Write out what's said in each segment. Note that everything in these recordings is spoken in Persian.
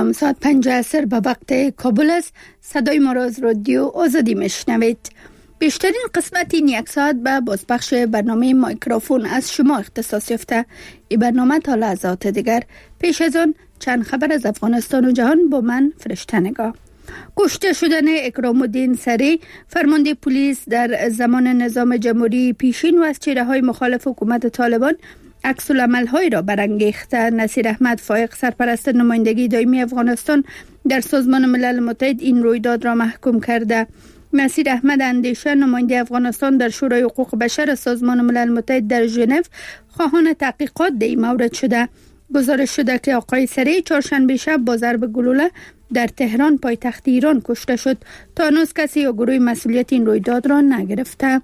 سلام، ساعت 5 عصر به وقت کابل است. صدای ما را از رادیو آزادی میشنوید. بیشترین قسمت این یک ساعت به بازپخش برنامه مایکروفون از شما اختصاص یافته. این برنامه تا لحظات دیگر. پیش از آن چند خبر از افغانستان و جهان با من فرشته نگاه. کشته شدن اکرام الدین سری، فرمانده پلیس در زمان نظام جمهوری پیشین و از چهره‌های مخالف حکومت طالبان عکس العمل‌های را برانگیخته. نصیر احمد فائق، سرپرست نمایندگی دائمی افغانستان در سازمان ملل متحد، این رویداد را محکوم کرده. نصیر احمد اندیشه، نماینده افغانستان در شورای حقوق بشر سازمان ملل متحد در ژنو، خواهان تحقیقات در این مورد شده. گزارش شده که آقای سری چهارشنبه شب با ضرب گلوله در تهران پایتخت ایران کشته شد. تا هنوز کسی یا گروه مسئولیت این رویداد را نگرفته.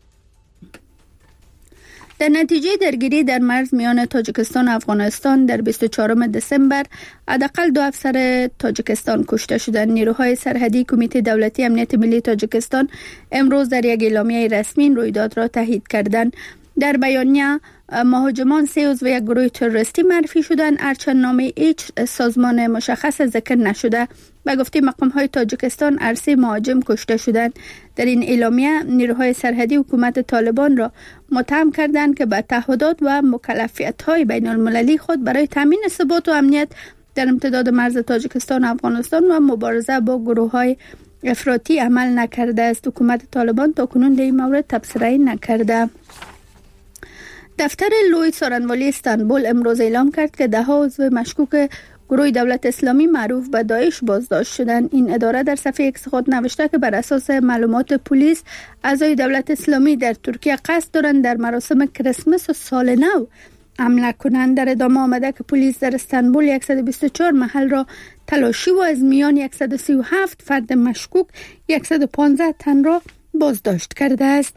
در نتیجه درگیری در مرز میان تاجیکستان و افغانستان در 24 دسامبر حداقل 2 افسر تاجیکستان کشته شدند. نیروهای سرحدی کمیته دولتی امنیت ملی تاجیکستان امروز در یک اعلامیه رسمی این رویداد را تایید کردند. در بیانیه مهاجمان 3 عضو یک گروه تروریستی معرفی شدند، هرچند نام هیچ سازمان مشخص ذکر نشده. به گفته مقام‌های تاجیکستان هر 3 مهاجم کشته شدند. در این اعلامیه نیروهای سرحدی حکومت طالبان را متهم کردند که به تعهدات و مکلفیت‌های بین‌المللی خود برای تامین ثبات و امنیت در امتداد مرز تاجیکستان و افغانستان و مبارزه با گروه‌های افراطی عمل نکرده است. حکومت طالبان تاکنون در این مورد تبصره نکرده. دفتر لوی سارنوالی استانبول امروز اعلام کرد که 10 عضو مشکوک گروه دولت اسلامی معروف به داعش بازداشت شدند. این اداره در صفحه ایکس خود نوشته که بر اساس معلومات پلیس اعضای دولت اسلامی در ترکیه قصد دارند در مراسم کریسمس و سال نو حمله کنند. در ادامه آمده که پلیس در استانبول 124 محل را تلاشی و از میان 137 فرد مشکوک 115 تن را بازداشت کرده است.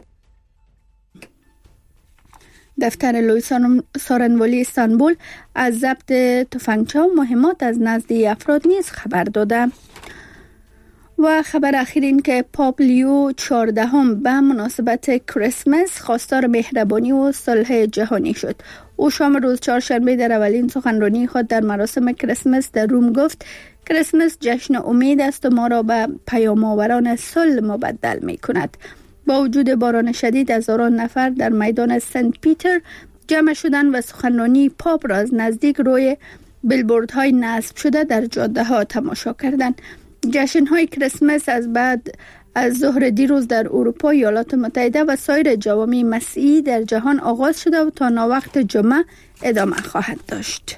دفتر لوی سارنوالی استانبول از ضبط تفنگچه و مهمات از نزد افراد نیز خبر داده. و خبر اخیر این که پاپ لیو 14 به مناسبت کریسمس خواستار مهربانی و صلح جهانی شد. او شام روز چهارشنبه در اولین سخنرانی خود در مراسم کریسمس در روم گفت: کریسمس جشن امید است و ما را به پیام آوران صلح مبدل می کند. با وجود باران شدید هزاران نفر در میدان سنت پیتر جمع شدند و سخنرانی پاپ را از نزدیک روی بیلبوردهای نصب شده در جاده ها تماشا کردند. جشن های کریسمس از بعد از ظهر دیروز در اروپا، ایالات متحده و سایر جوامع مسیحی در جهان آغاز شده و تا ناوقت جمعه ادامه خواهد داشت.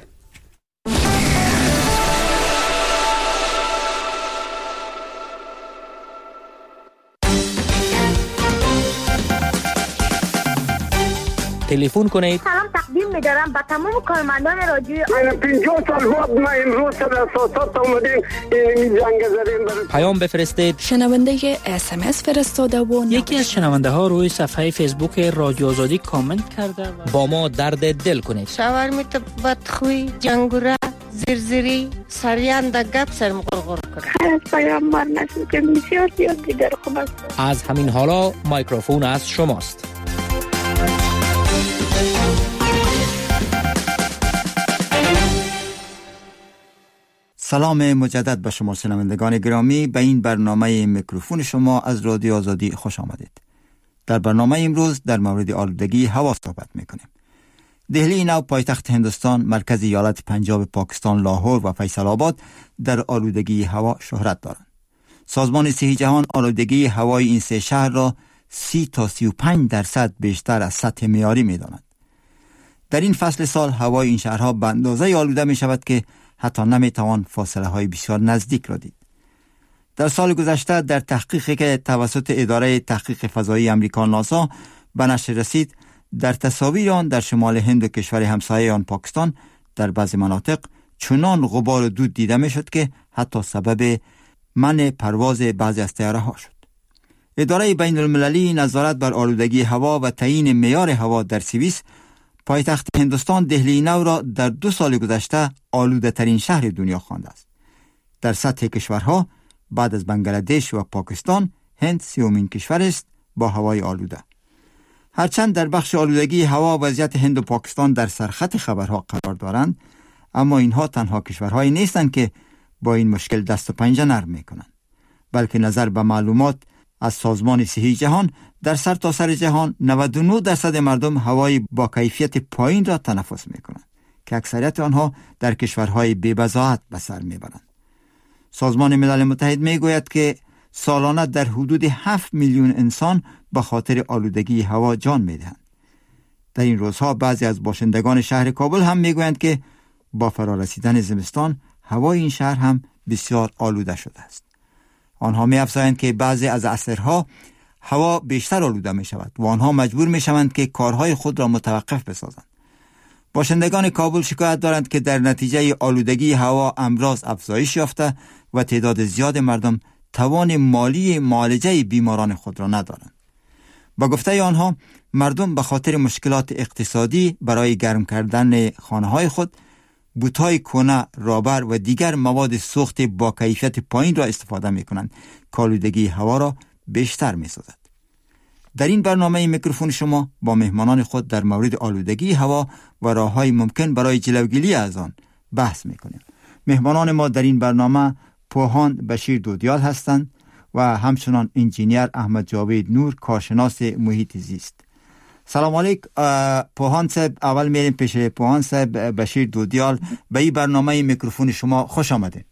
تلفن کنید. سلام تقدیم می‌دارم به تمام کارمندان رادیو. 50 سال بعد ما امروز در اساسات اومدیم این جنگ زدیم. پیام بفرستید. شنونده اس ام اس فرستاده و یکی از شنونده ها روی صفحه فیسبوک رادیو آزادی کامنت کرده با ما درد دل کنید. شاورمیت بدخوی، جنگوره، زرزری، سریان گپ سرم قرقر کنه. از پیام مار نشد که بسیار دیگر خوب است. از همین حالا مایکروفون از شماست. سلام مجدد به شما شنوندگان گرامی. به این برنامه میکروفون شما از رادیو آزادی خوش آمدید. در برنامه امروز در مورد آلودگی هوا صحبت میکنیم. دهلی نو پایتخت هندوستان، مرکز ایالت پنجاب پاکستان لاهور و فیصل آباد در آلودگی هوا شهرت دارند. سازمان صحی جهان آلودگی هوای این 3 شهر را 30 تا 35% بیشتر از سطح معیاری می‌داند. در این فصل سال هوای این شهرها به اندازه آلوده می شود که حتی نمیتوان فاصله های بسیار نزدیک را دید. در سال گذشته در تحقیقی که توسط اداره تحقیق فضایی امریکا ناسا به نشر رسید، در تصاویر آن در شمال هند و کشور همسایه آن پاکستان در بعضی مناطق چنان غبار و دود دیده می شد که حتی سبب منع پرواز بعضی از طیاره ها شد. اداره بین المللی نظارت بر آلودگی هوا و تعیین معیار هوا در سوئیس پایتخت هندوستان دهلی نو را در 2 سال گذشته آلوده ترین شهر دنیا خوانده است. در سطح کشورها بعد از بنگلادش و پاکستان، هند 3مین کشور است با هوای آلوده. هرچند در بخش آلودگی هوا وضعیت هند و پاکستان در سرخط خبرها قرار دارند، اما اینها تنها کشورهایی نیستند که با این مشکل دست و پنجه نرم میکنند، بلکه نظر به معلومات از سازمان صحی جهان در سرتاسر جهان 99% مردم هوای با کیفیت پایین را تنفس میکنند که اکثریت آنها در کشورهای بی‌بضاعت به سر میبرند. سازمان ملل متحد میگوید که سالانه در حدود 7 میلیون انسان به خاطر آلودگی هوا جان میدهند. در این روزها بعضی از باشندگان شهر کابل هم میگویند که با فرارسیدن زمستان هوای این شهر هم بسیار آلوده شده است. آنها می‌افزایند که بعضی از عصرها هوا بیشتر آلوده می شود و آنها مجبور می شوند که کارهای خود را متوقف بسازند. باشندگان کابل شکایت دارند که در نتیجه آلودگی هوا امراض افزایش یافته و تعداد زیاد مردم توان مالی معالجه بیماران خود را ندارند. با گفته آنها مردم به خاطر مشکلات اقتصادی برای گرم کردن خانه‌های خود بوت‌های کهنه، رابر و دیگر مواد سوخت با کیفیت پایین را استفاده می‌کنند که آلودگی هوا را بیشتر می‌سازد. در این برنامه میکروفون شما با مهمانان خود در مورد آلودگی هوا و راه‌های ممکن برای جلوگیری از آن بحث می‌کنیم. مهمانان ما در این برنامه پوهان بشیر دودیال هستند و همچنان انجینیر احمد جاوید نور، کارشناس محیط زیست. سلام علیکم پوهان صاحب. اول میریم پیش پوهان صاحب بشیر دودیال. به این برنامه میکروفون شما خوش آمدید.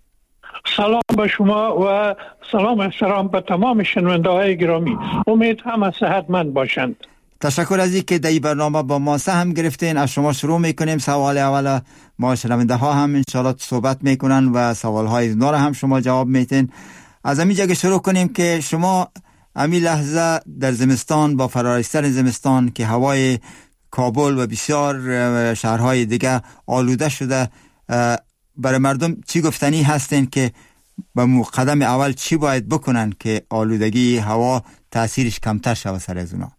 سلام به شما و سلام احترام به تمام شنونده‌های گرامی. امید همه صحتمند باشند. تشکر از اینکه در این برنامه با ما سهم گرفتین. از شما شروع میکنیم. سوال اول ما شنونده ها هم انشاءالله صحبت میکنن و سوال های اونا را هم شما جواب میتین. از همین جگه شروع کنیم که شما همین لحظه در زمستان با فرارسیدن زمستان که هوای کابل و بسیار شهرهای دیگه آلوده شده، برای مردم چی گفتنی هستین که به قدم اول چی باید بکنن که آلودگی هوا تأثیرش کمتر شود سر از اونا؟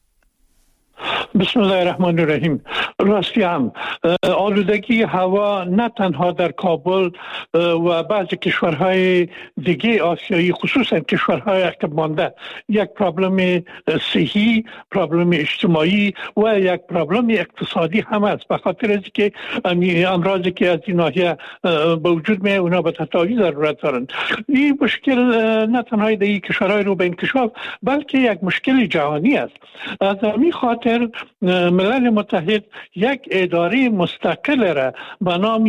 بسم الله الرحمن الرحیم. راستی هم آلودگی هوا نه تنها در کابل و بعضی کشورهای دیگه آسیایی، خصوصا کشورهای عقب مانده، یک پرابلم صحی، پرابلم اجتماعی و یک پرابلم اقتصادی هم است. به خاطر از که امراضی که از این ناحیه به وجود میاد اونا به تداوی ضرورت دارند. این مشکل نه تنها در کشورهای رو به انکشاف بلکه یک مشکل جهانی است. از همین خاطر ملل متحد یک اداره مستقل را به نام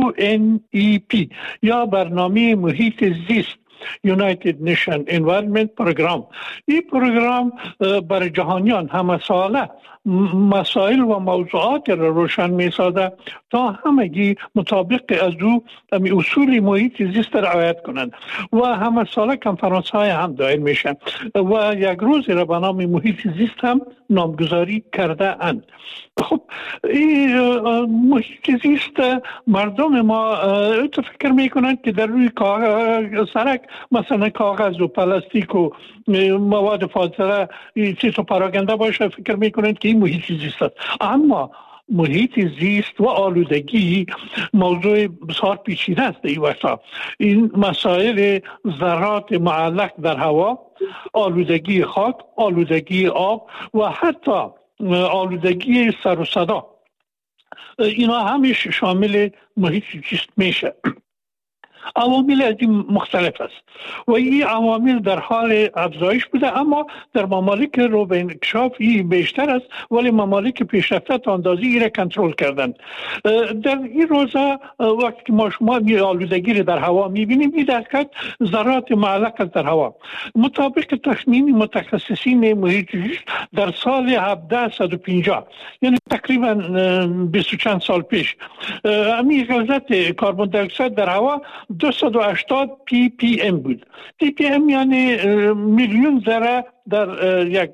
UNEP یا برنامه محیط زیست United Nations Environment Program، این پروگرام برای جهانیان همه ساله مسائل و موضوعات را روشن می سازد تا همگی مطابق از او اصول محیط زیست را رعایت کنند و همه ساله کنفرانس های هم دایر میشن و یک روز را به نام محیط زیست هم نامگذاری کرده اند. خب این محیط زیست مردم ما فکر میکنند که در روی سرک مثلا کاغذ و پلاستیک و مواد فاضله چیز پراکنده باشه، فکر میکنند که این محیط زیست است. اما محیط زیست و آلودگی موضوع بسیار پیچیده است. این وقتا این مسائل ذرات معلق در هوا، آلودگی خاک، آلودگی آب و حتی آلودگی سر و صدا، اینا همش شامل محیط زیست میشه. عوامل از این مختلف است و این عوامل در حال افزایش بوده، اما در ممالک رو به انکشاف این بیشتر است، ولی ممالک پیشرفته تا اندازه این را کنترل کردن. در این روزا وقتی که ما شما آلودگی را در هوا میبینیم، این دقیقاً ذرات معلق در هوا مطابق تخمین متخصصین محیط زیست در سال 1750 یعنی تقریبا 20 چند سال پیش همین غلظت کربن دی اکساید در هوا 280 ppm بود. ppm یعنی میلیون ذره در یک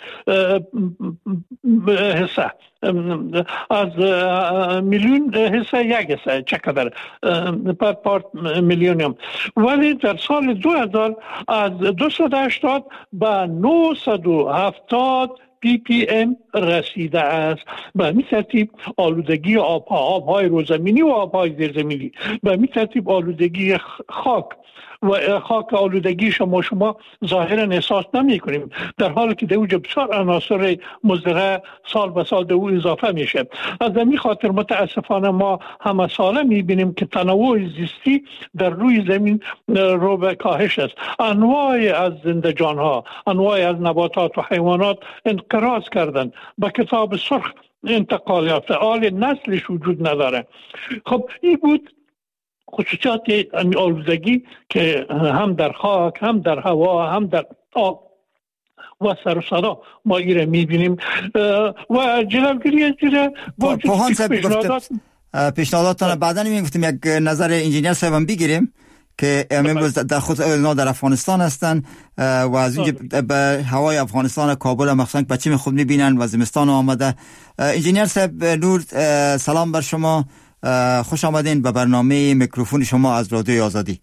حصه، از میلیون حصه یک حصه چقدر پر پارت میلیونیم. ولی در سال 2000 از 280 به 970 ppm رسیده است. به همین ترتیب آلودگی آبهای روزمینی و آبهای زیرزمینی، به همین ترتیب آلودگی خاک و خاک آلودگی شما ظاهرا احساس نمی کنیم، در حالی که در اوجه بسیار عناصر مضره سال به سال در او اضافه میشه. از همین خاطر متاسفانه ما همه ساله می بینیم که تنوع زیستی در روی زمین رو به کاهش است. انواع از زندگان ها، انواع از نباتات و حیوانات انقراض کردن، به کتاب سرخ انتقال یافته، آل نسلش وجود نداره. خب این بود خصوصیات آلودگی که هم در خاک، هم در هوا، هم در آب و سر و صدا ما ایره میبینیم و جلوگیری از زیر پیشنهاداتان بعدا میگفتیم یک نظر انجینیر صاحبم بگیریم که امروز در خود اونا در افغانستان هستن و از اینجا به هوای افغانستان کابل مخصوصا بچه خود میبینن و زمستان آمده. انجینیر صاحب نور، سلام بر شما، خوش آمدین به برنامه میکروفون شما از رادیوی آزادی.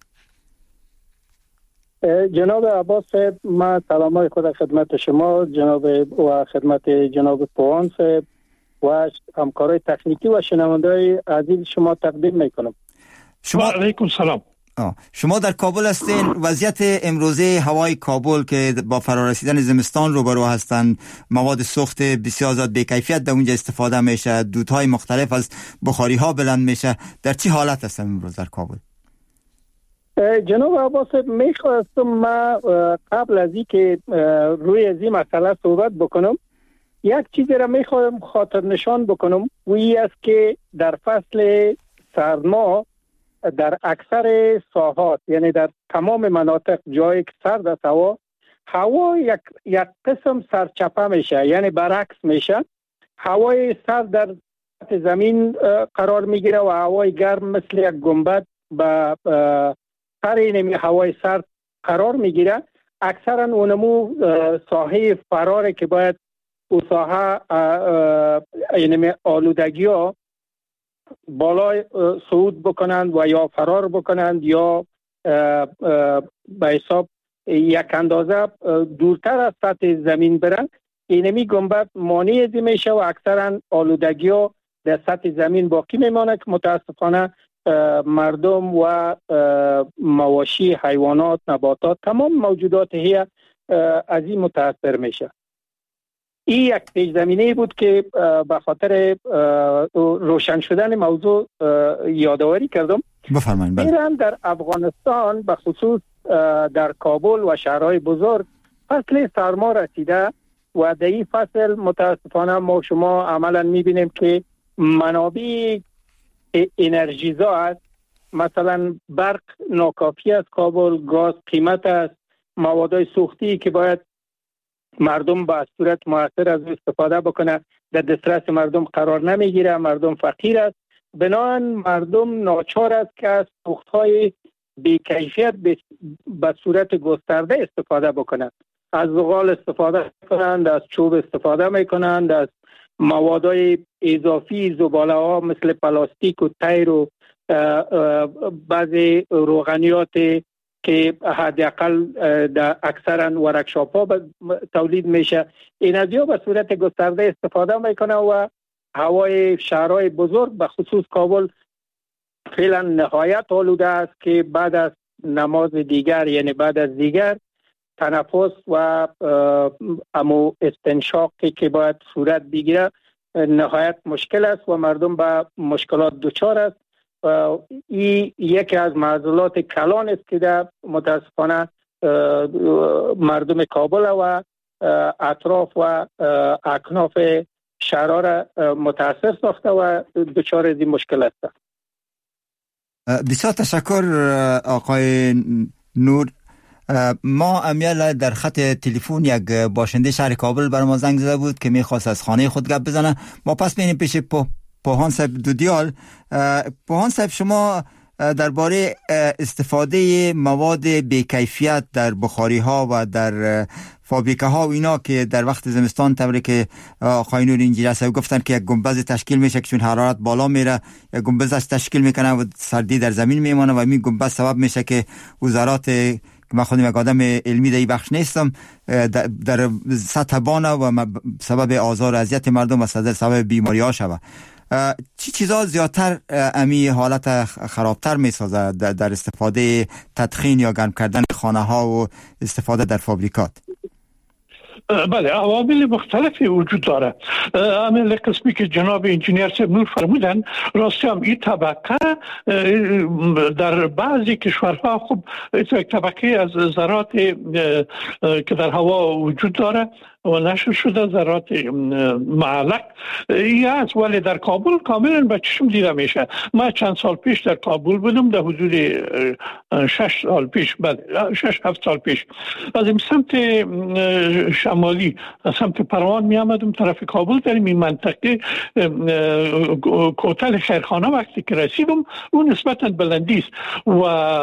جناب عباس صاحب، من سلامای خود خدمت شما جناب و خدمت جناب پوان صاحب و همکارای تکنیکی و شنونده‌های عزیز شما تقدیم میکنم. شما علیکم سلام. شما در کابل هستین. وضعیت امروزه هوای کابل که با فرارسیدن زمستان روبرو هستند، مواد سوخت بسیار زیاد بی‌کیفیت در اونجا استفاده میشه، دودهای مختلف از بخاری ها بلند میشه، در چی حالت هستن امروز در کابل؟ جناب عباس، میخواستم ما قبل از این که روی از این مسئله صحبت بکنم یک چیزی را میخواهم خاطر نشان بکنم و این است که در فصل سرما در اکثر ساحات، یعنی در تمام مناطق جایی که سرد است هوا یک قسم سرچپه میشه، یعنی برعکس میشه. هوای سرد در زمین قرار میگیره و هوای گرم مثل یک گنبد به سر این هوای سرد قرار میگیره. اکثرا اونمو ساحه فراره که باید او ساحه یعنی آلودگی ها بالای صعود بکنند و یا فرار بکنند یا به حساب یک اندازه دورتر از سطح زمین برند. اینمی گنبد مانع ازی میشه و اکثرا آلودگی ها در سطح زمین باقی میمانه که متاسفانه مردم و مواشی، حیوانات، نباتات، تمام موجودات هی از این متاثر میشه. این یک پیش زمینه بود که به خاطر روشن شدن موضوع یادآوری کردم. بفرمایید. ایران در افغانستان به خصوص در کابل و شهرهای بزرگ فصل سرما رسیده و در این فصل متاسفانه ما شما عملا میبینیم که منابع انرژیزا است. مثلا برق ناکافی است، کابل گاز قیمت است، موادهای سوختی که باید مردم با صورت مؤثر از استفاده بکنه در دسترس مردم قرار نمیگیره، مردم فقیر است. بنابراین مردم ناچار است که از سوختهای بی‌کیفیت به صورت گسترده استفاده بکنند. از زغال استفاده کنند، از چوب استفاده میکنند، از موادهای اضافی زباله ها مثل پلاستیک و تیر و بعضی روغنیات که حداقل در اکثرا ورکشاپ ها تولید میشه، این از ها به صورت گسترده استفاده میکنه و هوای شهرهای بزرگ به خصوص کابل فعلا نهایت آلوده است که بعد از نماز دیگر، یعنی بعد از دیگر، تنفس و امو استنشاقی که باید صورت بگیره نهایت مشکل است و مردم به مشکلات دچار است. این یکی از معضلات کلان است که در متاسفانه مردم کابل و اطراف و اکناف شهرها را متاثر ساخته و دچار از این مشکل است. بسیار تشکر آقای نور. ما امیال در خط تلفن یک باشنده شهر کابل بر ما زنگ زده بود که میخواست از خانه خود گپ بزنه. ما پس بینیم پیش پوهان صاحب دودیال. پوهان صاحب، شما درباره استفاده مواد بی‌کیفیت در بخاری ها و در فابریکه ها و اینا که در وقت زمستان طوری که آقای نور انجینیر صاحب گفتن که یک گنبد تشکیل میشه که چون حرارت بالا میره یک گنبد تشکیل میکنه و سردی در زمین میمانه و این گنبد سبب میشه که وزارات من خودم یک آدم علمی در این بخش نیستم، در سطح بانه و سبب آزار و اذیت مردم و سبب بیماری ها شود. چی چیزا زیادتر امی حالت خرابتر می سازه در استفاده تدخین یا گرم کردن خانه ها و استفاده در فابریکات؟ بله، عوامل مختلفی وجود داره. عامل قسمی که جناب انجینیر صاحب نور فرمودن، راستی هم این طبقه در بعضی کشورها خب یک طبقه از ذرات که در هوا وجود داره و نشر شده، ذرات معلق این است، ولی در کابل کاملا به چشم دیده میشه. من چند سال پیش در کابل بودم، در حدود 6 سال پیش، 6-7 سال پیش، از این سمت شمالی از سمت پروان می آمدم طرف کابل. در این منطقه کوتل خیرخانه وقتی که رسیدم اون نسبتا بلندی است و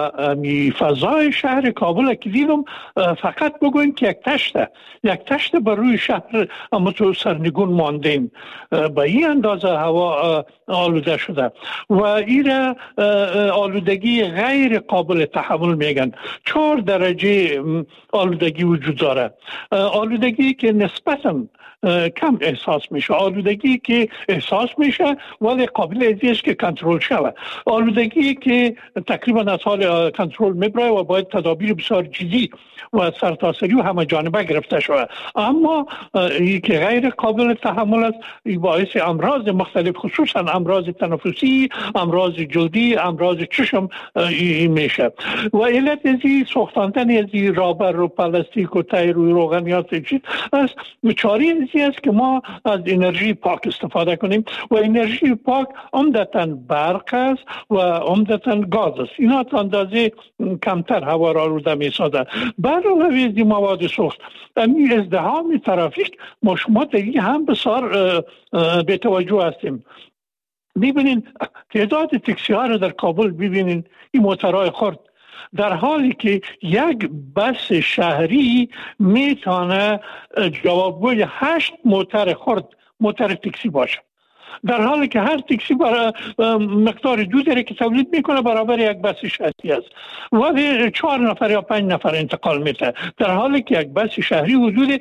فضای شهر کابل که دیدم فقط بگوین که یک تشت بر روی شهر اما تو سرنگون ماندیم. به این اندازه هوا آلوده شده و این آلودگی غیر قابل تحمل میگن. 4 درجه آلودگی وجود داره. آلودگی که نسبتاً کم احساس میشه، آلودگی که احساس میشه ولی قابل است که کنترل شود، آلودگی که تقریبا از حال کنترل میبره و باید تدابیر بسیار جدی و سرتاسری و همه جانبه گرفته شود. اما این که غیر قابل تحمل است، این باعث امراض مختلف خصوصا امراض تنفسی، امراض جلدی، امراض چشم میشه. و علت ازی سوختاندن ازی رابر و پلاستیک و تیر و روغنیات چیز است. چاری ازی است که ما از انرژی پاک استفاده کنیم و انرژی پاک عمدتاً برق است و عمدتاً گاز است. اینا تا اندازه کمتر هوا را آلوده می‌سازد. برعلاوه از این مواد سوخت، این ازدحام ترافیک ما شما دیگه هم بسیار به توجه هستیم. ببینین تعداد تاکسی ها رو در کابل ببینین، این موترهای خرد، در حالی که یک بس شهری میتونه جوابگوی 8 موتر خرد، موتر تاکسی باشه، در حالی که هر تاکسی برای مقدار داره که تولید میکنه برابر یک بس شهری است، ولی 4 نفر یا 5 نفر انتقال میده، در حالی که یک بس شهری حدود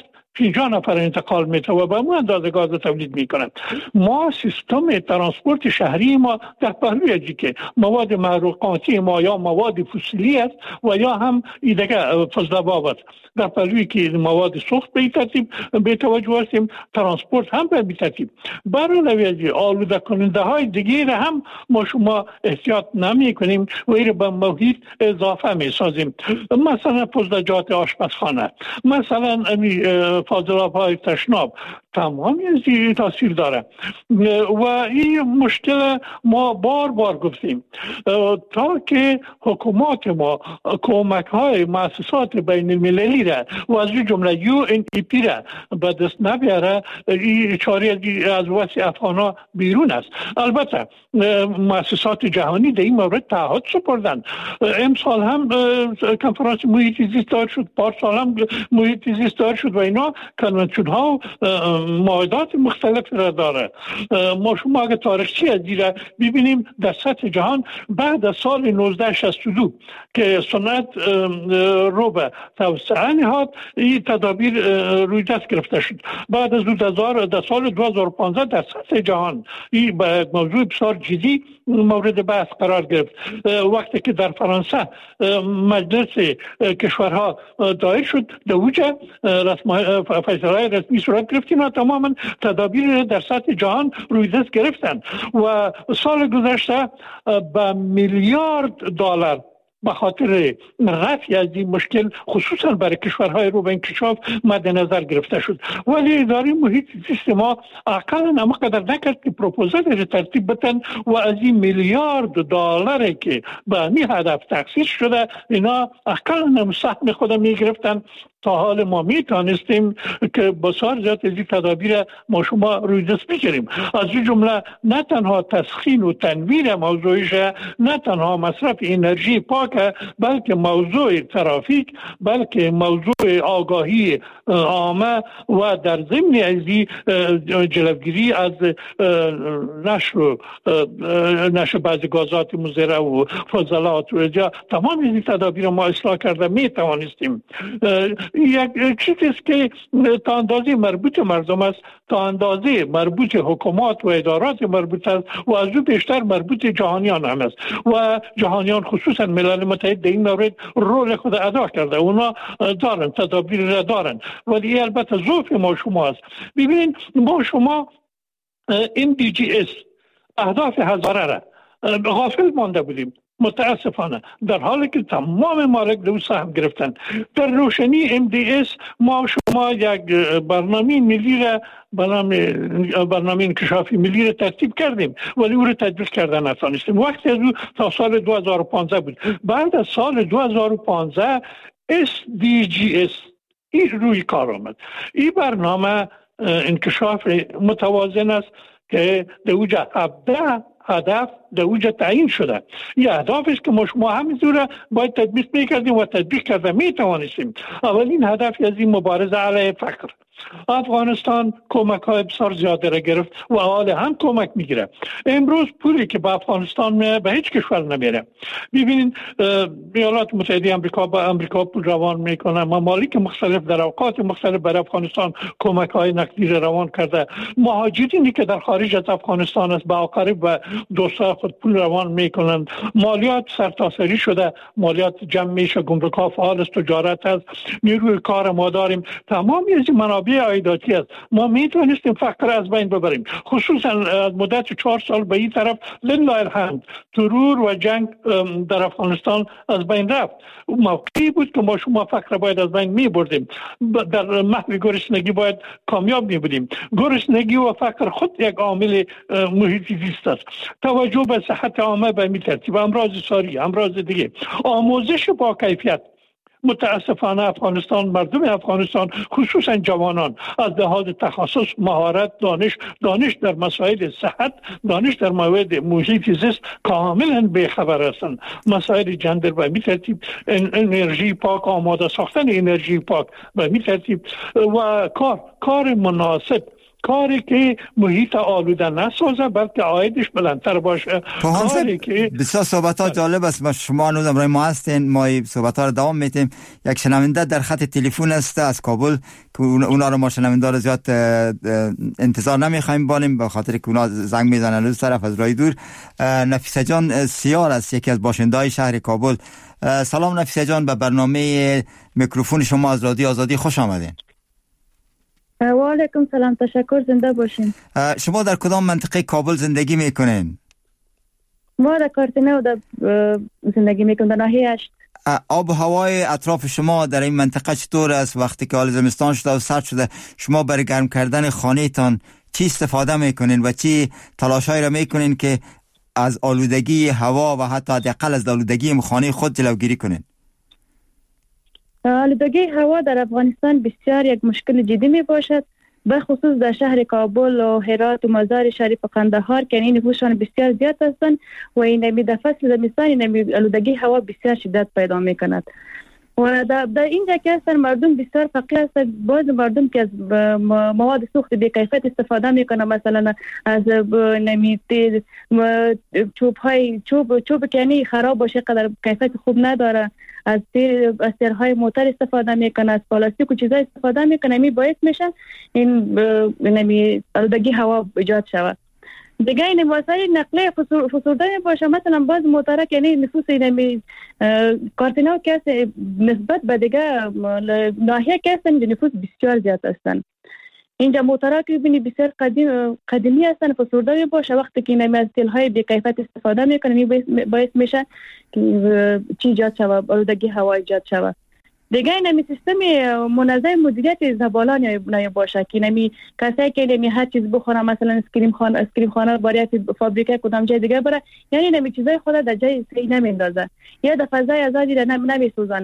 50 نفر انتقال میده و به اون اندازه گاز تولید میکنن. ما سیستم ترانسپورت شهری ما در پهلوی ازی که مواد محروقاتی ما یا مواد فسیلی است و یا هم دیگه فضله‌باب است، در پهلوی که مواد سوخت به ترتیب به توجه هستیم، ترانسپورت هم به ترتیب. برای ازی آلوده کننده های دیگه هم ما شما احتیاط نمی کنیم و این به محیط اضافه می سازیم. مثلا فضلجات آشپزخانه، مثلا فاضلاب های تشناب، تمامی از این تاثیر داره و این مشکل ما بار گفتیم تا که حکومات ما کمک های مؤسسات بین المللی را و از جمله UNEP را به دست نبیاره، این چاره از وسع افغانا بیرون است. البته مؤسسات جهانی در این مورد تعهد سپردن. امسال هم کنفرانس محیط زیست دار شد، پارسال هم محیط زیست دار شد و اینا کنونشن ها معاهدات مختلف را داره. ما شما اگه تاریخچه از دیره ببینیم در سطح جهان بعد از سال 1962 که سنت رو به توسعه نهاد، این تدابیر روی دست گرفته شد. بعد از در سال 2015 در سطح جهان این به موضوع بسیار جدی مورد بحث قرار گرفت. وقتی که در فرانسه مجلس کشورها دایر شد، در اوجه فیصله رسمی صورت گرفت، اینا تماما تدابیر در سطح جهان روی دست گرفتن و سال گذشته به $میلیارد به خاطر رفع از این مشکل خصوصا برای کشورهای رو به انکشاف مد نظر گرفته شد. ولی اداره محیط زیست ما اقلا همقدر نکرد که پروپوزال را ترتیب بتن و از این $میلیارد که به همین هدف تخصیص شده اینا اقلا هم سهم خود می گرفتن تا حال ما میتونستیم که بسیار زیاد از این تدابیر ما شما روی دست بگیریم. از این جمله نه تنها تسخین و تنویر موضوعش، نه تنها مصرف انرژی پاک، بلکه موضوع ترافیک، بلکه موضوع آگاهی عامه و در ضمن ازی جلوگیری از نشر بعضی گازات مضر و فضلات و تمام این تدابیر ما اصلاح کرده میتوانستیم. یک چیزی است که تا اندازه مربوط مردم است، تا اندازه مربوط حکومات و ادارات مربوط است و از او بیشتر مربوط جهانیان هم است و جهانیان خصوصا ملل متحد در این مورد رول خود ادا کرده. اونا دارن تدابیر را دارن، ولی البته ضعف ما شما است. ببینید ما شما MDGs اهداف هزاره را غافل مانده بودیم متاسفانه، در حالی که تمام مالک دو سهم گرفتن. در روشنی MDS ما شما یک برنامه ملی را برنامه انکشافی ملی را ترتیب کردیم ولی او را تطبیق کردن نتونستیم. وقتی از او تا سال 2015 بود. بعد از سال 2015 SDGs این روی کار آمد. این برنامه انکشاف متوازن است که در اوجه 17 هدف در اوجه تعیین شده. این اهداف است که ما شما همینطوره باید تطبیق میکردیم و تطبیق کرده میتوانستیم. اولین هدف از این مبارزه علیه فقر. افغانستان کمک های بسیار زیاده را گرفت و حال هم کمک میگیره. امروز پولی که به افغانستان به هیچ کشور نمیره. ببینید ایالات متحده آمریکا با امریکا پول روان میکنه، ممالک مختلف در اوقات مختلف برای افغانستان کمک های نقدی را روان کرده. مهاجرینی که در خارج از افغانستان است با اقارب و دوستان خود پول روان میکنند. مالیات سرتاسری شده، مالیات جمع میشه، گمرک‌ها فعال است، تجارت است، نیروی کار ما داریم. تمام این منابع عایداتی است. ما میتونستیم فقر از بین ببریم. خصوصا از مدت 4 سال به این طرف لله الحمد ترور و جنگ در افغانستان از بین رفت. موقعی بود که ما شما فقر باید از بین میبردیم. در محو گرسنگی باید کامیاب میبودیم. گرسنگی و فقر خود یک عامل محیطی زیست است. توجه به صحت عامه به این ترتیب، امراض ساری، امراض دیگه، آموزش با کیفیت. متاسفانه افغانستان، مردم افغانستان خصوصا جوانان از لحاظ تخصص، مهارت، دانش در مسائل صحت، دانش در موارد محیط زیست کاملا بی‌خبر هستند. مسائل جندر به این ترتیب، انرژی پاک، آماده ساختن انرژی پاک به این ترتیب و کار مناسب، کاری که محیط آلوده نسازه بلکه عایدش بلندتر باشه. کاری که بسیار صحبت ها جالب است. شما هنوز امروز ما هستین، ما صحبت ها رو دوام میتیم. یک شنونده در خط تلفن است از کابل که اونا رو ما شنونده رو زیاد انتظار نمیخوایم بالیم به خاطر که اونا زنگ میزنن از طرف از راه دور. نفیسه جان سیار است، یکی از باشنده‌های شهر کابل. سلام نفیسه جان، به برنامه میکروفون شما از رادیو آزادی خوش آمدین. و علیکم سلام، تشکر، زنده باشین. شما در کدام منطقه کابل زندگی میکنین؟ ما در کارتنو زندگی میکنم، در ناحیه 8. آب و هوای اطراف شما در این منطقه چطور است؟ وقتی که حال زمستان شده و سرد شده، شما برای گرم کردن خانه تان چی استفاده میکنین و چی تلاشایی را میکنین که از آلودگی هوا و حتی حداقل از آلودگی خانه خود جلوگیری کنین؟ آلودگی هوا در افغانستان بسیار یک مشکل جدی می باشد، به خصوص در شهر کابل و هرات و مزار شریف و قندهار که این نفوسشان بسیار زیاد هستند و این در فصل زمستان این آلودگی هوا بسیار شدت پیدا می کند. و در اینجا که هستن مردم بسیار فقیر هستند. بعض مردم که از مواد سوخت بی کیفیت استفاده میکنن، مثلا از نمیته چوب که یعنی خراب باشه، قدر کیفیت خوب نداره، از تیرهای موتر استفاده میکنه، از پلاستیک و چیزای استفاده میکنه، می باعث میشن این آلودگی هوا ایجاد شود. دیگه این وسایل نقلیه فسرده باشه، مثلا باز موترک یعنی نفوس این کارتنا که نسبت به دیگه ناحیه که هستن نفوس بسیار زیاد هستن. اینجا موترک ببینی بسیار قدیمی هستن، فسرده باشه، وقتی که این از تیل‌های بی کیفیت استفاده میکنه باعث میشه که چی ایجاد شود، آلودگی هوا ایجاد شود. دیگه این سیستم منظم مدیریت زبالان یا باشه که نمی کسایی که نمی هر چیز بخورن، مثلا اسکریم خانه برای فابریکه کدام جای دیگه بره، یعنی نمی چیزای خود در جای صحیح نمیندازه یا در فضای آزادی نمیسوزانه.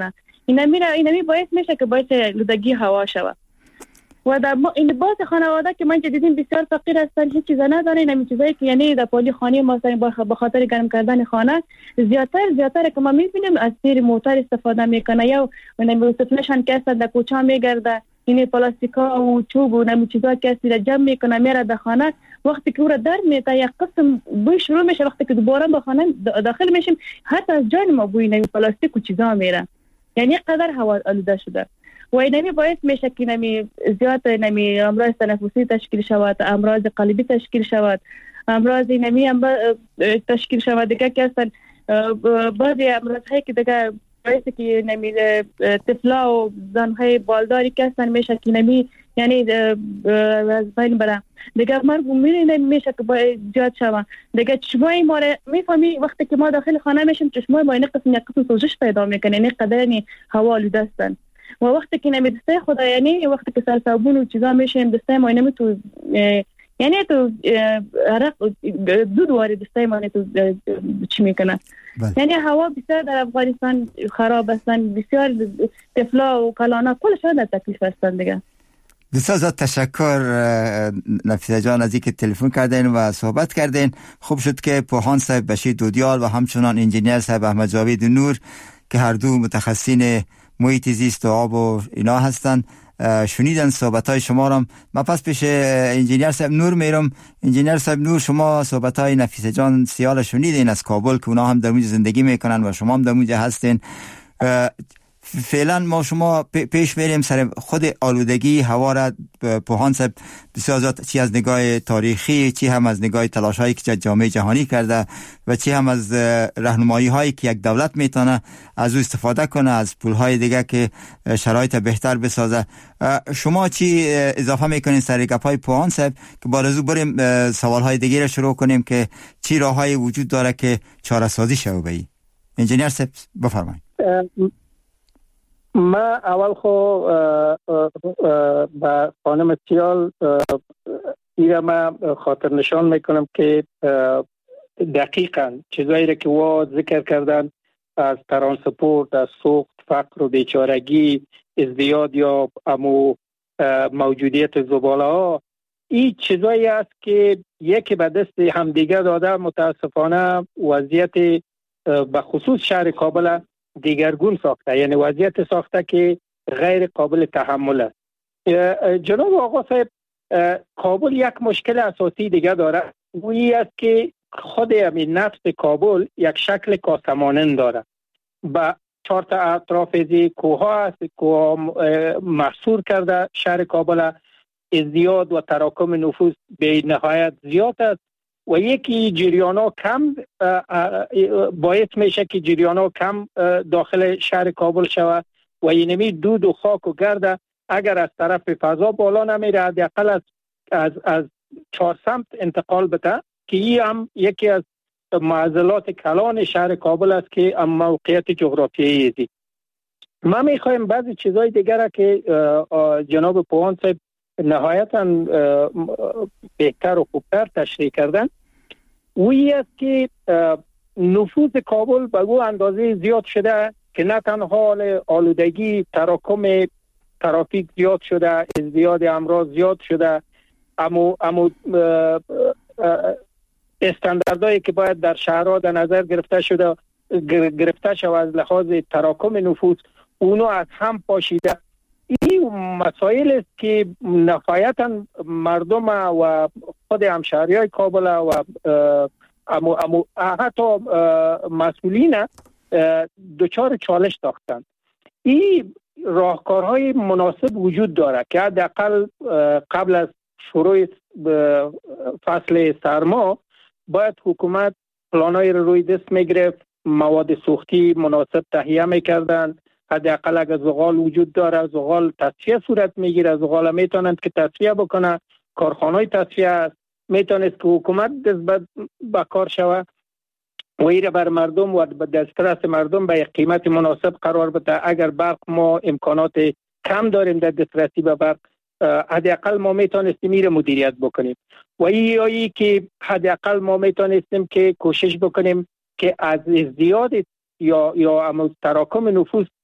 اینمی باعث میشه که باعث آلودگی هوا شود. و در این باز خانواده که من دیدیم بسیار فقیر هستن، هیچ چیز ندارن. این چیزایی که یعنی در پالی خانه ما به خاطر گرم کردن خانه زیادتر که ما میبینیم از سیر موتور استفاده میکنه یا سفنشان که هستن در کوچه میگرده، این پلاستیکا و چوب و نمی چیزا که هستی جمع میکنه میره در خانه. وقتی که او را در میته یک قسم بوی شروع میشه، وقتی که دوباره به خانه داخل میشیم حتی از جان ما بوی نمی پلاستیک و چیزا میره. یعنی قدر هوا آلوده شده و اینمی باعث میشه که نمی زیاد نمی امراض تنفسی تشکیل شود، امراض قلبی تشکیل شود، امراض نمی تشکیل شود دیگه که هستن بعضی امراض هایی که دیگه باعث که نمی طفلا و زنهای بالداری که هستن میشه که نمی یعنی از بین بره دیگه مرگ میشه که باید زیاد شود. دیگه چشمای ما میفهمی وقتی که ما داخل خانه میشیم چشمای ما یک قسم سوزش پیدا میکنه، یعنی قدر هوا آلوده هستن. و وقتی که نمی دسته خدا یعنی وقتی که سر صابون و چیزا میشیم دسته ما نمی تو یعنی تو عرق دود وارد دسته ما تو چی میکنه. یعنی هوا بسیار در افغانستان خراب هستن، بسیار طفلا و کلانا کلشون در تکلیف هستن دیگه. بسیار زیاد تشکر نفیسه جان از اینکه تلفن کردین و صحبت کردین. خوب شد که پوهان صاحب بشیر دودیال و همچنان انجینیر صاحب احمد جاوید نور که هر دو متخصصین محیط زیست و آب و اینا هستن شنیدن صحبت‌های شما را. من پس پیش انجینیر صاحب نور میرم. انجینیر صاحب نور، شما صحبت‌های نفیسه جان سیال شنیدین از کابل که اونا هم در اونجا زندگی میکنن و شما هم در اونجا هستین. فعلا ما شما پیش میریم سر خود آلودگی هوا را. پوهان صاحب بسیار زیاد چی از نگاه تاریخی، چی هم از نگاه تلاش هایی که جامعه جهانی کرده و چی هم از راهنمایی هایی که یک دولت میتونه از او استفاده کنه، از پول های دیگه که شرایط بهتر بسازه. شما چی اضافه میکنین سر گپ های پوهان صاحب که بارزو بریم سوال های دیگه را شروع کنیم که چی راه های وجود داره که چاره سازی شه به این؟ انجینیر صاحب بفرمایید. ما اول خو با خانم سیال ایره ما خاطر نشان میکنم که دقیقاً چیزایی را که وا ذکر کردن از ترانسپورت، از سوخت، فقر و بیچارگی، ازدیاد یا موجودیت زباله ها، این چیزایی است که یکی به دست همدیگه داده متاسفانه وضعیت به خصوص شهر کابل دیگرگون ساخته، یعنی وضعیت ساخته که غیر قابل تحمل است. جناب آقا صاحب، کابل یک مشکل اساسی دیگه داره، وی است که خود همین نفس کابل یک شکل کاسه مانند داره. با 4 اطراف از کوه است، کوه محصور کرده شهر کابل. ازدیاد و تراکم نفوس به نهایت زیاد است و یکی جریانا کم باعث میشه که جریانا کم داخل شهر کابل شود و اینمی دود و خاک و گرد اگر از طرف فضا بالا نمیره حداقل از 4 سمت انتقال بده که این هم یکی از معضلات کلان شهر کابل است که موقعیت جغرافیایی است. ما میخوایم بعضی چیزای دیگر را که جناب پوهان صاحب نهایتاً بهتر و خوبتر تشریح کردن، وی است که نفوذ کابل به او اندازه زیاد شده که نه تنها آلودگی، تراکم ترافیک زیاد شده، ازدیاد امراض زیاد شده، اما استانداردهایی که باید در شهرها در نظر گرفته شود از لحاظ تراکم نفوذ اونو از هم پاشیده. این مسائل است که نهایتاً مردم و خود همشهریای کابل و حتی مسئولین دچار چالش ساختند. این راهکارهای مناسب وجود داره که حداقل قبل از شروع فصل سرما باید حکومت پلانای رو روی دست میگرفت، مواد سوختی مناسب تهیه میکردند. حداقل اگر زغال وجود داره، زغال تصفیه صورت میگیره، زغال میتونند که تصفیه بکنه، کارخانه‌های تصفیه است، میتونست که حکومت دست به کار شود و ایره بر مردم و به دسترس مردم به قیمت مناسب قرار بده. اگر برق ما امکانات کم داریم در دسترسی به برق، حداقل ما میتونستیم ایره مدیریت بکنیم و ای که حداقل ما میتونستیم که کوشش بکنیم که از ازدیاد یا تراکم نفوس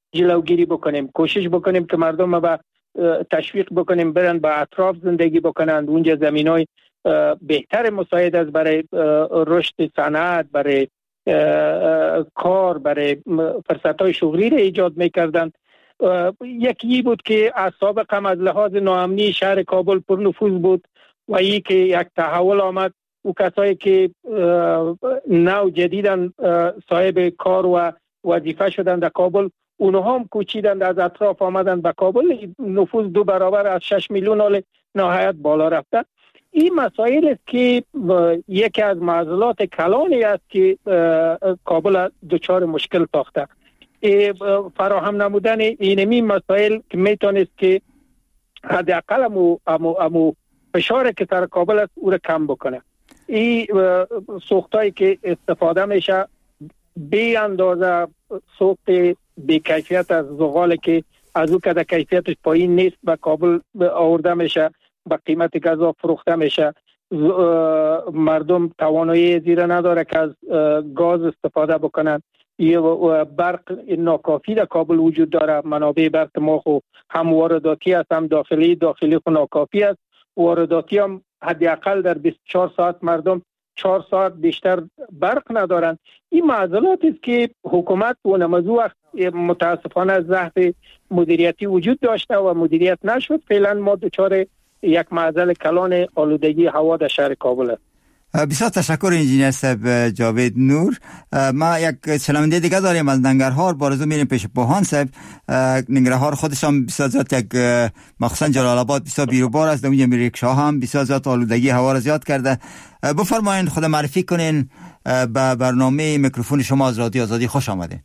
جلوگیری بکنیم، کوشش بکنیم که مردم به تشویق بکنیم برن به اطراف زندگی بکنند. اونجا زمینای بهتر مساعد است برای رشد صنعت، برای کار، برای فرصت‌های شغلی را ایجاد می‌کردند. یکی بود که از سابق هم از لحاظ ناامنی شهر کابل پر نفوذ بود و ای که یک تحول آمد و کسایی که نو جدیدن صاحب کار و وظیفه شدن در کابل، اونها هم کوچیدند، از اطراف آمدند به کابل. نفوذ 2 برابر از 6 میلیون حال نهایت بالا رفته. این مسائل است که یکی از معضلات کلانی است که کابل دچار مشکل ساخته. فراهم نمودن اینمی مسائل که میتونست که حداقل امو فشار که سر کابل است او را کم بکنه. این سوختایی که استفاده میشه بی اندازه سوخت بی کیفیت از زغال که از او که در کیفیتش پایین نیست به کابل آورده میشه، با قیمت غذا فروخته میشه. مردم توانایی زیرا نداره که از گاز استفاده بکنن. یه برق ناکافی در کابل وجود داره. منابع برق ما خو هم وارداتی است هم داخلی خو ناکافی است. وارداتی هم حداقل در 24 ساعت مردم 4 ساعت بیشتر برق ندارند. این معضلاتی است که حکومت اون موضوع متاسفانه ضعف مدیریتی وجود داشته و مدیریت نشد. فعلا ما دچار یک معضل کلان آلودگی هوا در شهر کابل است. بسیار تشکر انجینیر صاحب جاوید نور. ما یک شنونده دیگه داریم از ننگرهار. بارزو میریم پیش پوهان صاحب. ننگرهار خودش هم بسیار زیاد یک مخصوصا جلال آباد بسیار بیروبار است. اونجا ریکشا هم بسیار زیاد آلودگی هوا را زیاد کرده. بفرمایید خود معرفی کنین به برنامه میکروفون شما از رادیو آزادی. خوش آمده.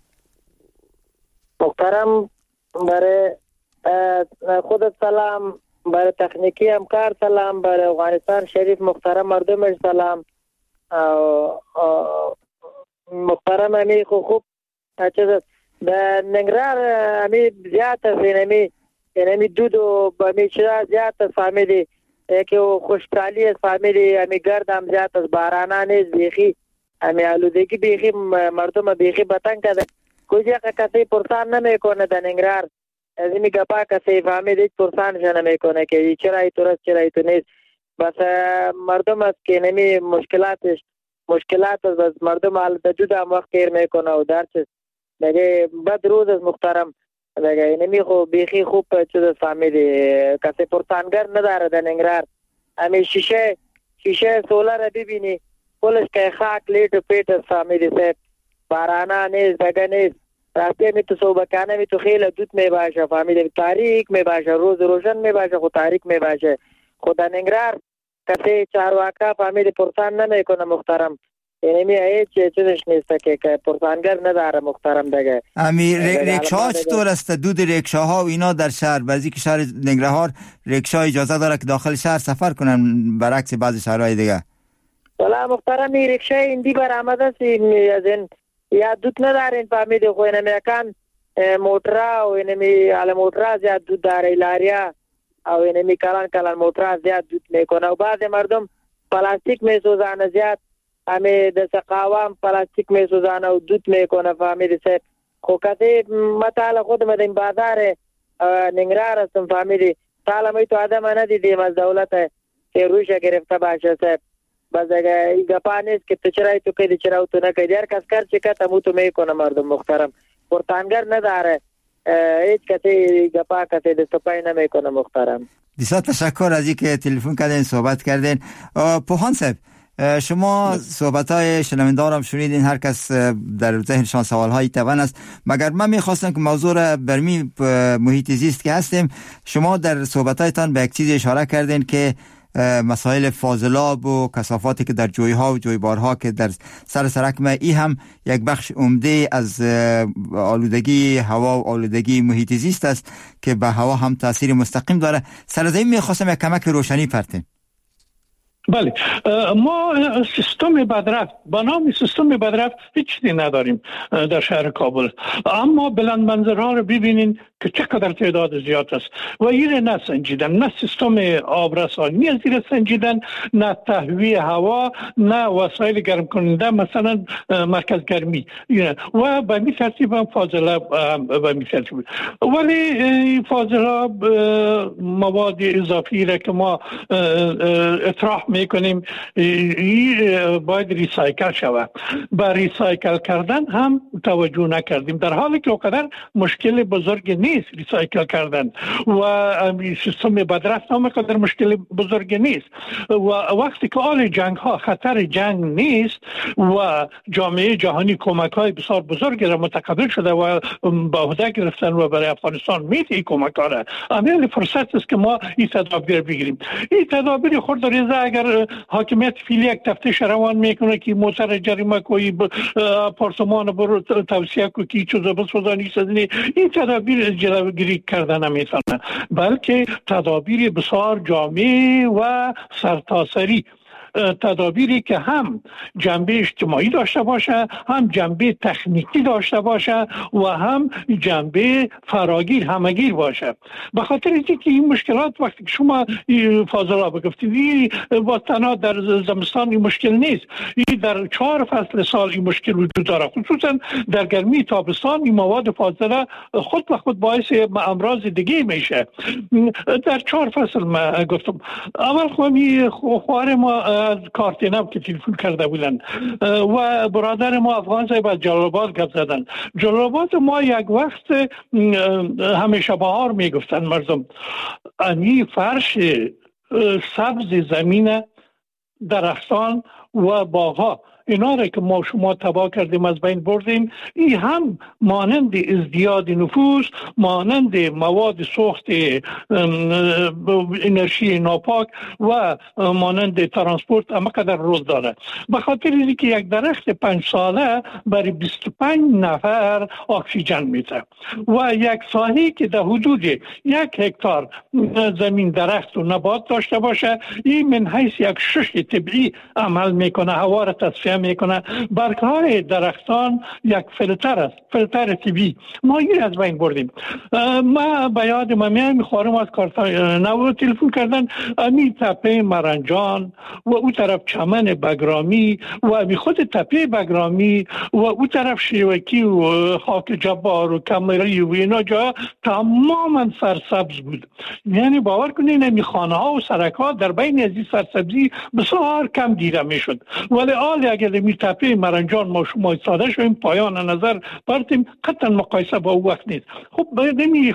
محترم، برای خودت سلام، برای تکنیکی همکار سلام، برای افغانستان شریف محترم مردمش سلام. محترم امی خوب چیز در ننگرهار امی زیاد است. امی دود و امی چیزا زیاد است فهمیدی که خوشحالی است فهمیدی. امی گرد هم زیاد است، بارانه نیست بیخی. امی آلودگی بیخی مردم بیخی بطنگ کرده. کوئی کسی پرسان نمیکنه در ننگرهار. از این گپا کسی فهمید هیچ پرسانش نمیکنه که چرا ای تو چرا ای تو نیست. بس مردم است که نمی مشکلات است. بس مردم حال دجود هم وقت کیر میکنه و درچه میگه بد روز است. محترم میگه نمی خوب بیخی خوب چیز فهمیدی کسی پرسانگر نداره در ننگرهار. همین شیشه سولر ببینی کلش که خاک لیت و پیت است فهمیدی صاحب. بارانه نیست دگه نیست. راسته می تو صوبکانه می تو خیلی دود می باشه فهمیده. تاریک می باشه، روز روشن می باشه خود تاریک می باشه. خدا ننگرهار کسی چارواکا فهمیده پرسان نمی کنه محترم. یعنی می هیچ چیزش نیست که پرسانگر نداره محترم دیگه. امی ریکشا چطور است؟ دود ریکشاها و اینا در شهر بعضی که شهر ننگرهار ریکشا اجازه داره که داخل شهر سفر کنن برعکس بعضی شهرهای دیگه. والا محترم این ریکشا ایندی برآمده است از این یا دود ندارین فهمیده. خو اینمیکان موترا و اینمی علی موترا زیاد دود داره لاریا او اینمی کلان موترا زیاد دود میکنه و بعض مردم پلاستیک میسوزانه زیاد. همه دست قوام پلاستیک میسوزانه و دود میکنه فهمیده صاحب. خو کسی مطال خود مدین بازار ننگرهار هستم فهمیده. تعالی تو آدم ندیدیم از دولت که روش گرفته باشه صاحب. بس اگه این گپا نیست که تو چرایی تو که چرا تو نکه دیار کس کر چه که تمو تو میکنه مردم محترم. پرتانگر نداره هیچ کسی گپا کسی دست پای نمیکنه محترم. بسیار تشکر از اینکه تلفن کردین صحبت کردین. پوهان صاحب شما صحبت‌های شنوندارم شنیدین، هر کس در ذهنشان سوال‌های توان است. مگر من می‌خواستم که موضوع را برمی محیط زیست که هستیم شما در صحبت‌هایتان به یک چیز اشاره کردین که مسائل فاضلاب و کثافاتی که در جوی‌ها و جویبارها که در سرک ای هم یک بخش عمده از آلودگی هوا و آلودگی محیط زیست است که به هوا هم تاثیر مستقیم داره. سر از این می‌خواستم یک کمک روشنی پرتین. بله، ما سیستم بدرفت با نام سیستم بدرفت هیچ چیزی نداریم در شهر کابل، اما بلند منظرها رو ببینین که چقدر تعداد زیاد است و این نه سنجیدن، نه سیستم آبرسانی از این سنجیدن، نه تهویه هوا، نه وسایل گرم کننده مثلا مرکز گرمی و به می ترتیب هم فاضله به می ترتیب. ولی فاضله مواد اضافی را که ما اطراح میکنیم باید ریسایکل شود. با ریسایکل کردن هم توجه نکردیم، در حالی که اونقدر مشکل بزرگ نیست ریسایکل کردن و سیستم بدرفت هم قدر مشکل بزرگ نیست و وقتی که آل جنگ ها خطر جنگ نیست و جامعه جهانی کمک های بسیار بزرگی را متقبل شده و به عهده گرفتن و برای افغانستان میده کمک ها را، امیل فرصت است که ما این تدابیر بگیریم. این تدابیر خود ریزه اگر حاکمیت فعلی یک تفتیش روان میکنه که موتر جریمه کوی آپارتمان برو توصیه کو کی چیزا بسازانی سازنی، این تدابیر جلوگیری کردن نمیتونه، بلکه تدابیر بسیار جامع و سرتاسری، تدابیری که هم جنبه اجتماعی داشته باشه، هم جنبه تکنیکی داشته باشه و هم جنبه فراگیر همگیر باشه. به خاطر اینکه این مشکلات وقتی که شما فاضلاب بگفتید با تنها در زمستان این مشکل نیست، این در 4 فصل سال این مشکل وجود داره، خصوصا در گرمی تابستان این مواد فاضله خود به خود باعث امراض دیگه میشه. در 4 فصل ما گفتم اول خواهر ما از کارتینب که تلفن کرده بودن و برادر ما افغان صاحب از جلال آباد گپ زدن. جلال آباد ما یک وقت همیشه بهار میگفتن مردم، امی فرش سبز زمین درختان و باغها اینا را که ما شما تباه کردیم از بین بردیم، این هم مانند ازدیاد نفوس، مانند مواد سوخت انرژی ناپاک و مانند ترانسپورت اما قدر روز داره. به خاطر اینکه یک درخت 5 ساله برای 25 نفر اکسیژن میده و یک ساحه‌ای که در حدود 1 هکتار زمین درخت و نبات داشته باشه، این من حیث یک شش طبیعی عمل میکنه، هوا را تصفیه میکنه. برگ‌های درختان یک فیلتر است، فیلتر طبیعی. ما این از بین بردیم. ما به یاد ما میخوارم از کارتنو تلفن کردن، امی تپه مرنجان و او طرف چمن بگرامی و امی خود تپه بگرامی و او طرف شیوکی و خاک جبار و کمری و اینا جا تماما سرسبز بود. یعنی باور کنین امی خانه ها و سرک ها در بین از این سرسبزی بسیار کم دیده میشد. ولی آل اگر می تپه مرنجان ما شما ایستاده شویم پایان نظر برتیم، قطعا مقایسه با او وقت نیست. خب نمی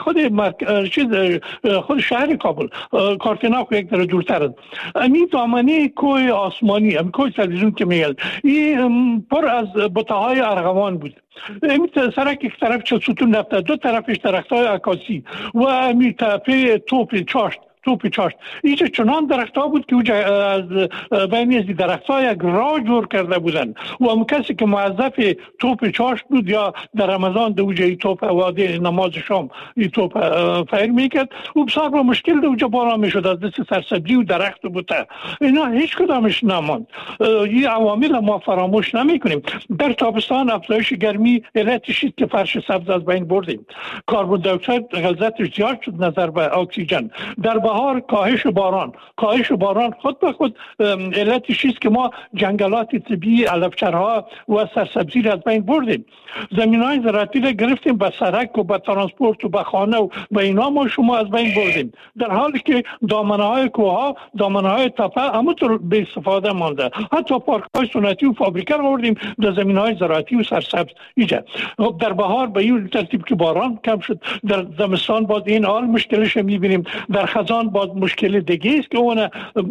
خود شهر کابل کارتنا یک در دورتر است. امی دامنه کوه آسمانی، امی کوه تلویزیون که میگل این پر از بوته‌های ارغوان بود. امی سرک یک طرف 40 ستون نفته، دو طرفش درخت‌های عکاسی و امی تپه توپ چاشت اینجا چنان درخت ها بود که از بین از درخت ها یک راه جور کرده بودن و هم کسی که موظف توپ چاشت بود یا در رمضان دو جای توپ وادی نماز شام این توپ فیر میکرد و بسیار با مشکل دو جا بالا میشد از دست سرسبزی و درخت بوده. اینا هیچ کدامش نماند. این عوامل ما فراموش نمی کنیم. در تابستان افزایش گرمی علتش شد که فرش سبز از بین بردیم. کربن دی اکساید غلظتش زیاد شد نظر به اکسیژن. در بهار کاهش باران خود به خود علتش است که ما جنگلات طبیعی، علفچرها و سرسبزی را از بین بردیم. زمین‌های زراعتی را گرفتیم به سرک و به ترانسپورت و به خانه و به اینا ما شما از بین بردیم، در حالی که دامنه‌های کوه‌ها، دامنه‌های تپه همونطور به استفاده مانده. حتی پارک‌های سنتی و فابریکه را بردیم در زمین‌های زراعتی و سرسبز اینجا. در بهار به این ترتیب که باران کم شد، در زمستان باز این حال مشکلش می‌بینیم، در خزان باز مشکل دیگه است که اون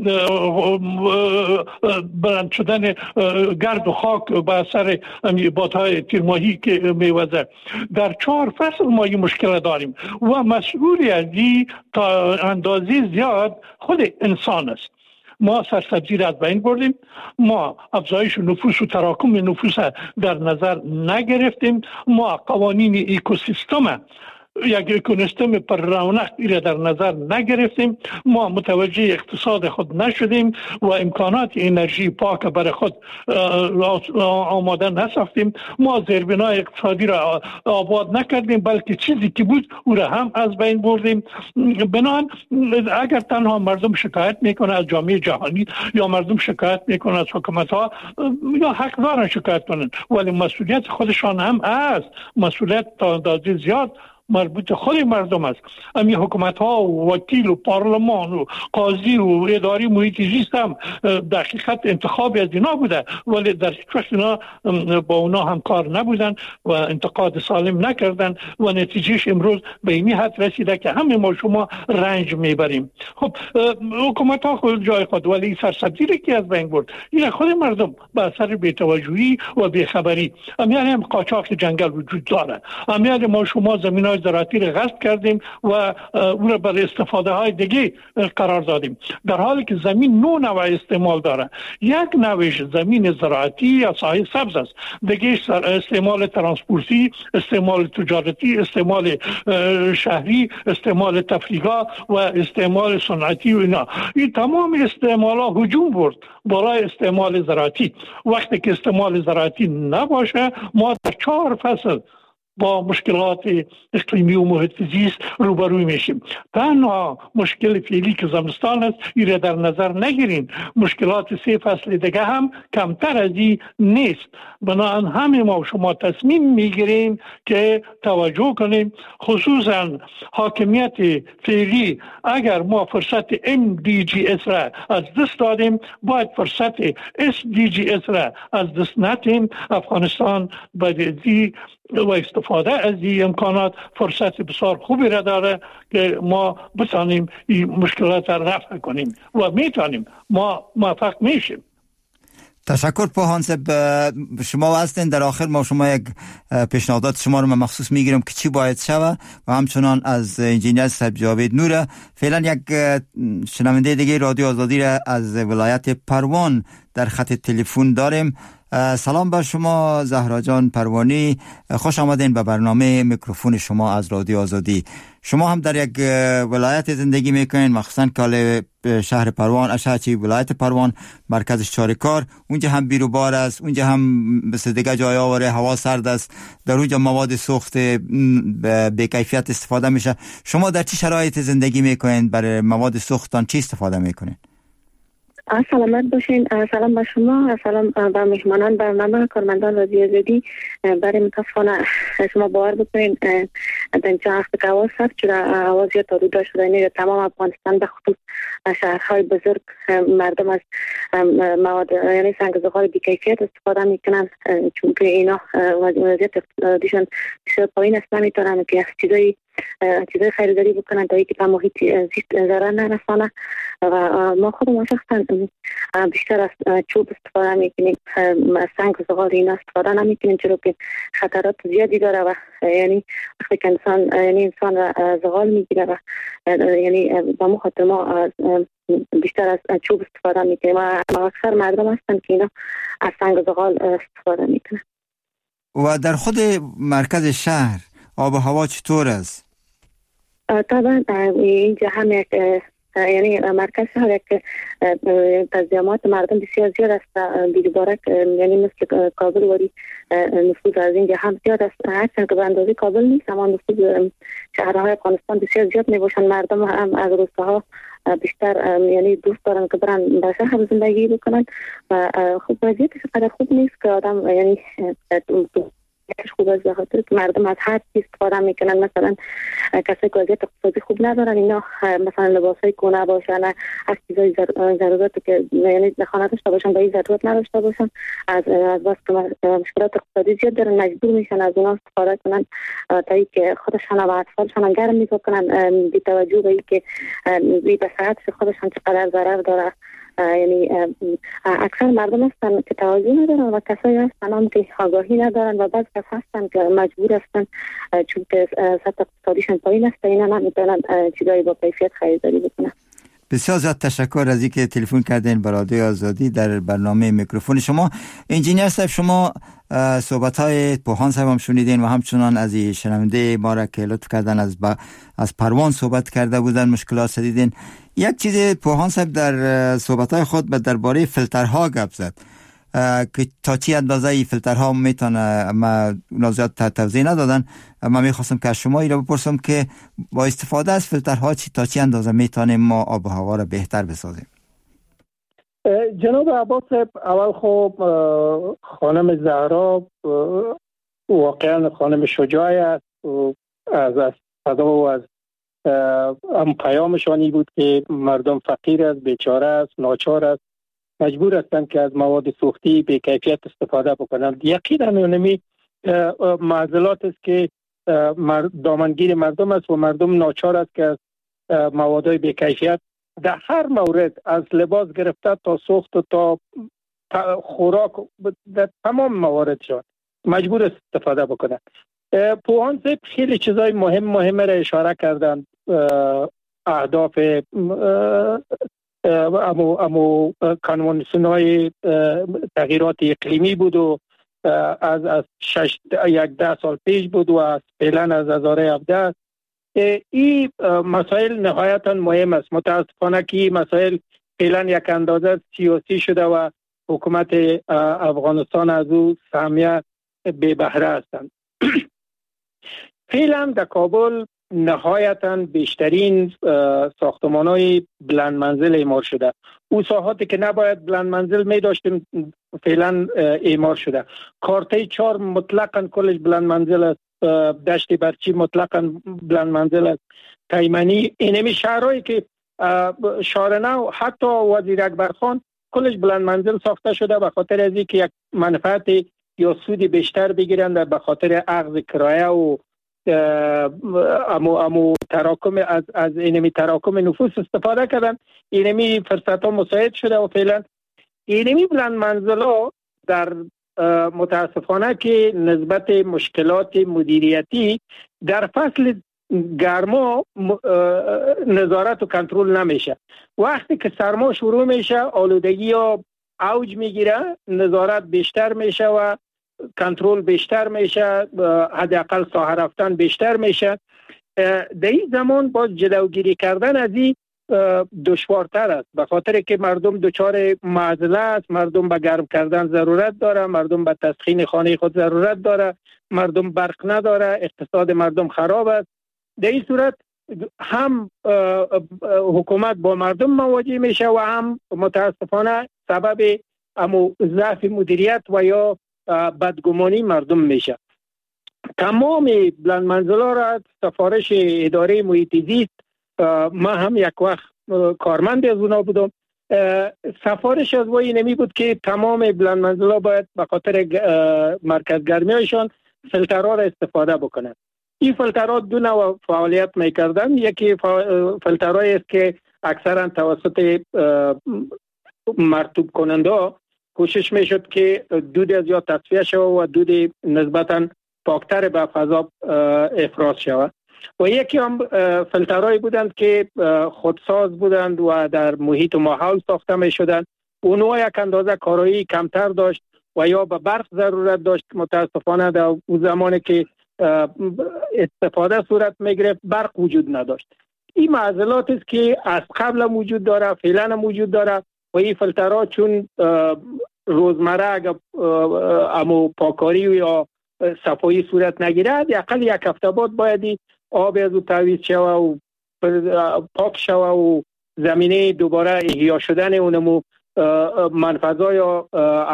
بلند شدن گرد و خاک به اثر بادهای تیرماهی که میوزه. در 4 فصل ما این مشکل داریم و مسئولی از این تا اندازه زیاد خود انسان است. ما سرسبزی را از بین بردیم، ما افزایش نفوس و تراکم نفوس در نظر نگرفتیم، ما قوانین اکوسیستم یک اکونومیستم پر رونق را در نظر نگرفتیم، ما متوجه اقتصاد خود نشدیم و امکانات انرژی پاک برای خود آماده نساختیم، ما زیربنای اقتصادی را آباد نکردیم، بلکه چیزی که بود او را هم از بین بردیم. بنابراین اگر تنها مردم شکایت میکنه از جامعه جهانی یا مردم شکایت میکنه از حکومت ها، یا حق دارن شکایت کنن، ولی مسئولیت خودشان هم است. مسئولیت تا اندازه زیاد مربوط خود مردم است. امی حکومت ها و وکیل و پارلمان و قاضی و اداری محیط زیست هم در حقیقت انتخابی از اینا بوده، ولی در هیچ وقت اینا با اونا هم کار نبودن و انتقاد سالم نکردن و نتیجهش امروز به این حد رسیده که همه ما شما رنج میبریم. خب حکومت ها خود جای خود، ولی سرسبزی که از بین برد این خود مردم به اثر بی‌توجهی و بی‌خبری. امیال هم قاچاق جنگل وجود داره، امیال ما شما زمینای زراعتی را غصب کردیم و او را برای استفاده های دیگه قرار دادیم، در حالی که زمین نوع استعمال داره. یک نوعش زمین زراعتی یا ساحه سبز است، دیگه استعمال ترانسپورتی، استعمال تجارتی، استعمال شهری، استعمال تفریحی و استعمال صنعتی و اینا. این تمام استعمال ها هجوم برد برای استعمال زراعتی. وقتی که استعمال زراعتی نباشه ما در 4 فصل با مشکلات اقلیمی و محیط زیست روبروی میشیم. تنها مشکل فعلی که زمستان است این در نظر نگیرین، مشکلات 3 فصل دیگه هم کمتر از این نیست. بنابراین همه ما شما تصمیم میگیریم که توجه کنیم، خصوصا حاکمیت فعلی. اگر ما فرصت MDGs را از دست دادیم، باید فرصت SDGs را از دست ندیم. افغانستان باید و استفاده از این امکانات فرصت بسیار خوبی را داره که ما بتانیم این مشکلات را رفع کنیم و میتونیم، ما موفق میشیم. تشکر پوهان صاحب. شما هستین. در آخر ما شما یک پیشنهادات شما رو مخصوص میگیرم که چی باید شود و همچنان از انجینیر صاحب جاوید نوره. فعلا یک شنونده دیگه رادیو آزادی را از ولایت پروان در خط تلفن داریم. سلام بر شما زهرا جان پروانی، خوش آمدین به برنامه میکروفون شما از رادیو آزادی. شما هم در یک ولایت زندگی میکنین، مخصوصا کاله شهر پروان، اشاچی ولایت پروان، مرکزش چارکار. اونجا هم بیروبار است، اونجا هم مثل دیگه جای آوره هوا سرد است، در اونجا مواد سوخت به کیفیت استفاده میشه. شما در چه شرایط زندگی میکنین؟ برای مواد سوختان چی استفاده میکنین؟ سلامت باشین. سلام به شما، سلام به مهمانان برنامه، کارمندان رادیو آزادی. برای متاسفانه شما باور بکنین در چند وقت که هوا سرد شده، هوا زیاد تاروده شده، یعنی تمام افغانستان به خصوص شهرهای بزرگ مردم از مواد یعنی سنگ زغال بی‌کیفیت استفاده میکنن، چون که اینا وضعیت اقتصادیشون بسیار پایین است، نمیتونن که چیزای خریداری بکنن تا اینکه به محیط زیست ضرر نرسانه. و ما خودمون شخصا بیشتر از چوب استفاده میکنیم، سنگ و زغال اینا استفاده نمیکنیم، چرا که خطرات زیادی داره و یعنی وقتی که انسان را زغال میگیره و یعنی با مخاطر ما بیشتر از چوب استفاده میکنیم و اکثر مردم هستن که اینا از سنگ و زغال استفاده میکنن. و در خود مرکز شهر آب و هوا چطور است؟ طبعا اینجا هم یک یعنی مرکز شهر یک تزیامات مردم بسیار زیاد است، بی‌دبارک یعنی مثل کابل وری نفوذ از اینجا هم زیاد است، هرچند که به اندازه کابل نیست اما نفوذ شهرهای افغانستان بسیار زیاد میباشند. مردم هم از روستاها بیشتر یعنی دوست دارن که برن در شهر زندگی بکنن و خب وضعیتش قدر خوب نیست که آدم یعنی خوب است، به خاطر که مردم از هر چیز استفاده میکنن. مثلا کسایی که وضعیت اقتصادی خوب ندارن اینا مثلا لباسای کهنه باشن، از چیزای ضرورت که یعنی خانه داشته باشن به این ضرورت نداشته باشن، از بس که مشکلات اقتصادی زیاد دارن مجبور میشن از اونا استفاده کنن تا اینکه خودشان و اطفالشان گرم میکنن، بی توجه به اینکه به صحت خودشان چقدر ضرر داره. یعنی اکثر مردم هستن که توجه ندارن و کسایی هستن هم که آگاهی ندارن و بعض کس هستن که مجبور هستن چون که سطح اقتصادیشون پایین است اینا نمیتونن چیزایی با کیفیت خریداری بکنن. بسیار زیاد تشکر از اینکه تلفن کردین به رادیو آزادی در برنامه میکروفون شما. انجینیر صاحب، شما صحبت‌های پوهان صاحب هم شنیدین و همچنان از شنونده ما را که لطف کردن از پروان صحبت کرده بودن، مشکلات دیدین. یک چیز پوهان صاحب در صحبت‌های خود درباره فیلترها گپ زد که تا چی اندازه ای فیلترها میتونه، ما زیاد توضیح ندادن. من میخواستم که از شما اینو بپرسم که با استفاده از فیلترها تا چی اندازه میتونیم ما آب و هوا را بهتر بسازیم؟ جناب عباس، اول خب خانم زهرا واقعا خانم شجاعی است. از صدا و از پیامشانی بود که مردم فقیر است، بیچاره است، ناچار است، مجبور هستند که از مواد سوختی به کیفیت استفاده بکنند. یقینا اونمی معضلات است که دامنگیر مردم است و مردم ناچار است که از موادهای به کیفیت در هر مورد، از لباس گرفته تا سوخت و تا خوراک، در تمام موارد شد مجبور است استفاده بکنند. پوهان صاحب خیلی چیزای مهم را اشاره کردند. اهداف امو کنوانسیون‌های تغییرات اقلیمی بود و از 10 سال پیش بود و از فعلا از 2017. این مسائل نهایتا مهم است. متاسفانه که این مسائل فعلا یک اندازه سیاسی شده و حکومت افغانستان از او سهمیه بے بهره هستند. فعلا در کابل نهایتا بیشترین ساختمان‌های بلند منزل اعمار شده. او ساحاتی که نباید بلند منزل می داشتیم فعلا اعمار شده. کارته 4 مطلقاً کلش بلند منزل است. دشت برچی مطلقاً بلند منزل است. تیمنی، اینمی شهرهایی که شارنو حتی وزیر اکبرخان کلش بلند منزل ساخته شده به خاطر از اینکه یک منفعت یا سودی بیشتر بگیرند، به خاطر اخذ کرایه و امو تراکم از اینمی تراکم نفوس استفاده کردن. اینمی فرصت ها مساعد شده و فعلا اینمی بلند منزل ها در متاسفانه که نسبت مشکلات مدیریتی در فصل گرما نظارت و کنترل نمیشه. وقتی که سرما شروع میشه آلودگی ها اوج میگیره، نظارت بیشتر میشه و کنترل بیشتر میشه، حداقل ساحه رفتن بیشتر میشه. در این زمان باز جلوگیری کردن از این دشوارتر است، به خاطر که مردم دچار معضله است. مردم به گرم کردن ضرورت داره، مردم به تسخین خانه خود ضرورت داره، مردم برق نداره، اقتصاد مردم خراب است. در این صورت هم حکومت با مردم مواجه میشه و هم متاسفانه سبب ضعف مدیریت و یا بدگمانی مردم میشه. تمام بلند منزل‌ها را سفارش اداره محیط زیست، ما هم یک وقت کارمند از اونا بودم، سفارش از وی نمی بود که تمام بلند منزل‌ها باید به خاطر مرکز گرمی هایشان فیلترها را استفاده بکنند. این فیلترها دو نوع فعالیت میکردن. یکی فیلترهایی است که اکثرا توسط مرطوب کننده کوشش میشد که دود از یا تصفیه شود و دود نسبتا پاکتر به فضا افراز شود. و یکی هم فیلترهایی بودند که خودساز بودند و در محیط و ماحول ساخته می شدند. اونها یک اندازه کارایی کمتر داشت و یا به برق ضرورت داشت. متاسفانه در اون زمانی که استفاده صورت می گرفت برق وجود نداشت. این معضلات است که از قبل وجود داره، فعلا وجود داره و این فیلترها چون روزمره اگر پاکاری یا صفایی صورت نگیرد، اقل یک هفته بعد باید آب از او تعویض شوه و پاک شوه و زمینه دوباره احیا شدن اونمو منفذا یا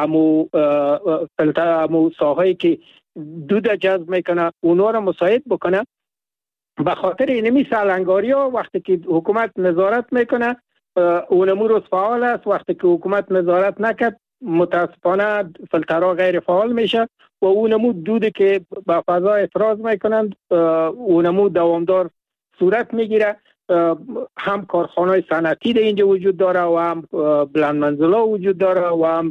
امو ساحایی که دود جذب میکنه اونا را مساعد بکنه. به خاطر اینمی سالنگاری ها وقتی که حکومت نظارت میکنه اونمو روز فعال است، وقتی که حکومت نظارت نکرد متاسفانه فیلترها غیر فعال میشه و اونمو دودی که به فضا افراز میکنند اونمو دوامدار صورت میگیره. هم کارخانه‌های صنعتی در اینجا وجود داره و هم بلند منزل‌ها وجود داره و هم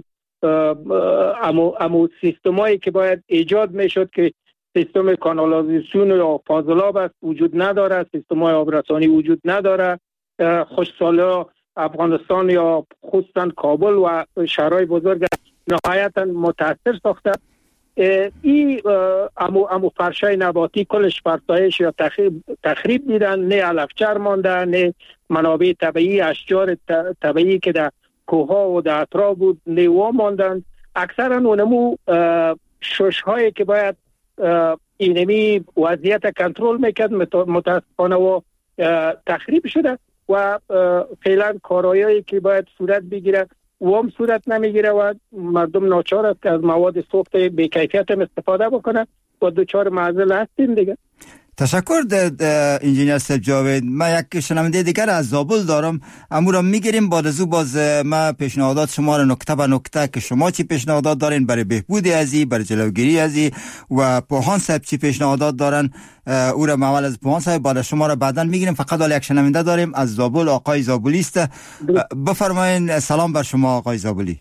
امو سیستمایی که باید ایجاد میشد که سیستم کانالازیسیون یا فاضلاب است وجود نداره، سیستم‌های آبرسانی وجود نداره، خشکسالی‌ها افغانستان یا خصوصا کابل و شهرهای بزرگ نهایتا متاثر ساخته. این امو فرشای نباتی کلش فرسایش یا تخریب دیدن، نه علفچر مانده، نه منابع طبیعی، اشجار طبیعی که در کوها و در اطراف بود نه ماندن. اکثرا اونمو شش هایی که باید اینمی وضعیت کنترل میکرد متاسفانه و تخریب شده و فعلا کارهایی که باید صورت بگیره و هم صورت نمیگیره و مردم ناچار است که از مواد سوخت بی‌کیفیت استفاده بکنه و دوچار معضل هستیم دیگه. تشکر انجینیر سید جاوید. ما یک شنونده دیگر از زابل دارم، امو را میگیریم. بعد از او باز ما پیشنهادات شما را نکته به نکته که شما چی پیشنهادات دارین برای بهبود ازی، برای جلوگیری ازی و پوهان صاحب چی پیشنهادات دارن او را اول از پوهان صاحب بعد شما را بعداً میگیریم. فقط حالا یک شنونده داریم از زابل، آقای زابلی است. بفرمایین. سلام بر شما آقای زابلی.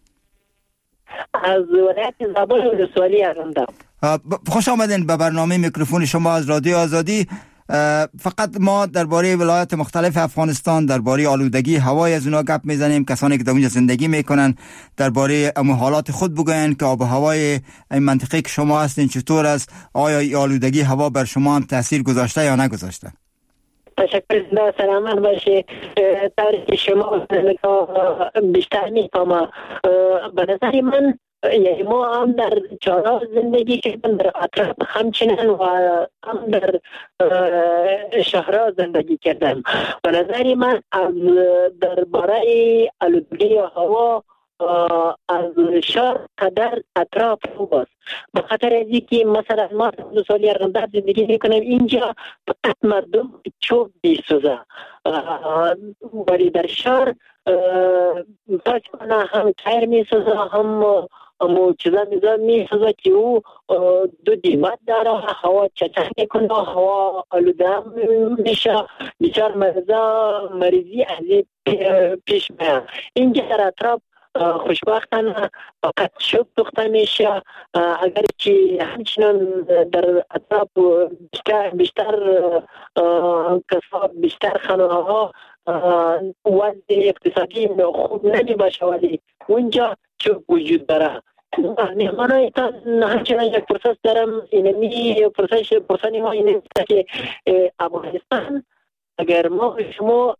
از ولایت زابل ولسوالی هستم. خوش آمدین به برنامه میکروفون شما از رادیو آزادی. فقط ما درباره ولایات مختلف افغانستان، درباره آلودگی هوای از اونا گپ میزنیم. کسانی که در اونجا زندگی میکنن درباره حالات خود بگوین که آب و هوای این منطقه که شما هستین چطور است، آیا آلودگی هوا بر شما هم تاثیر گذاشته یا نگذاشته؟ تشکر. سلامت باشی. طوری که شما بیشتر میفهمم، به نظر من یعنی ما هم در چهارراه زندگی کردم، در اطراف همچنین و هم در شهرها زندگی کردم. به نظر من از درباره آلودگی هوا از شهر قدر اطراف خوب است، به خاطر از اینکه مثلا ما 2 سال یرغمدار زندگی میکنم، اینجا فقط مردم چوب میسوزه، ولی در شهر بچانه هم تایر میسوزه، هم چیزا میسوزه که او دو دیمت داره، هوا چطر میکنه، هوا آلوده میشه، بیچار مریضی از پیش میاد. اینجا در اطراف خوشبختانه فقط شب سوخته میشه، اگر که همچنان در اطراف بیشتر کساب، بیشتر خانه‌ها وضع اقتصادی خوب نمی باشه، ولی اونجا چوب وجود داره. مهمانایتان همچنان یک پرسش دارم، اینمی پرسانی ما اینه که افغانستان اگر ما شما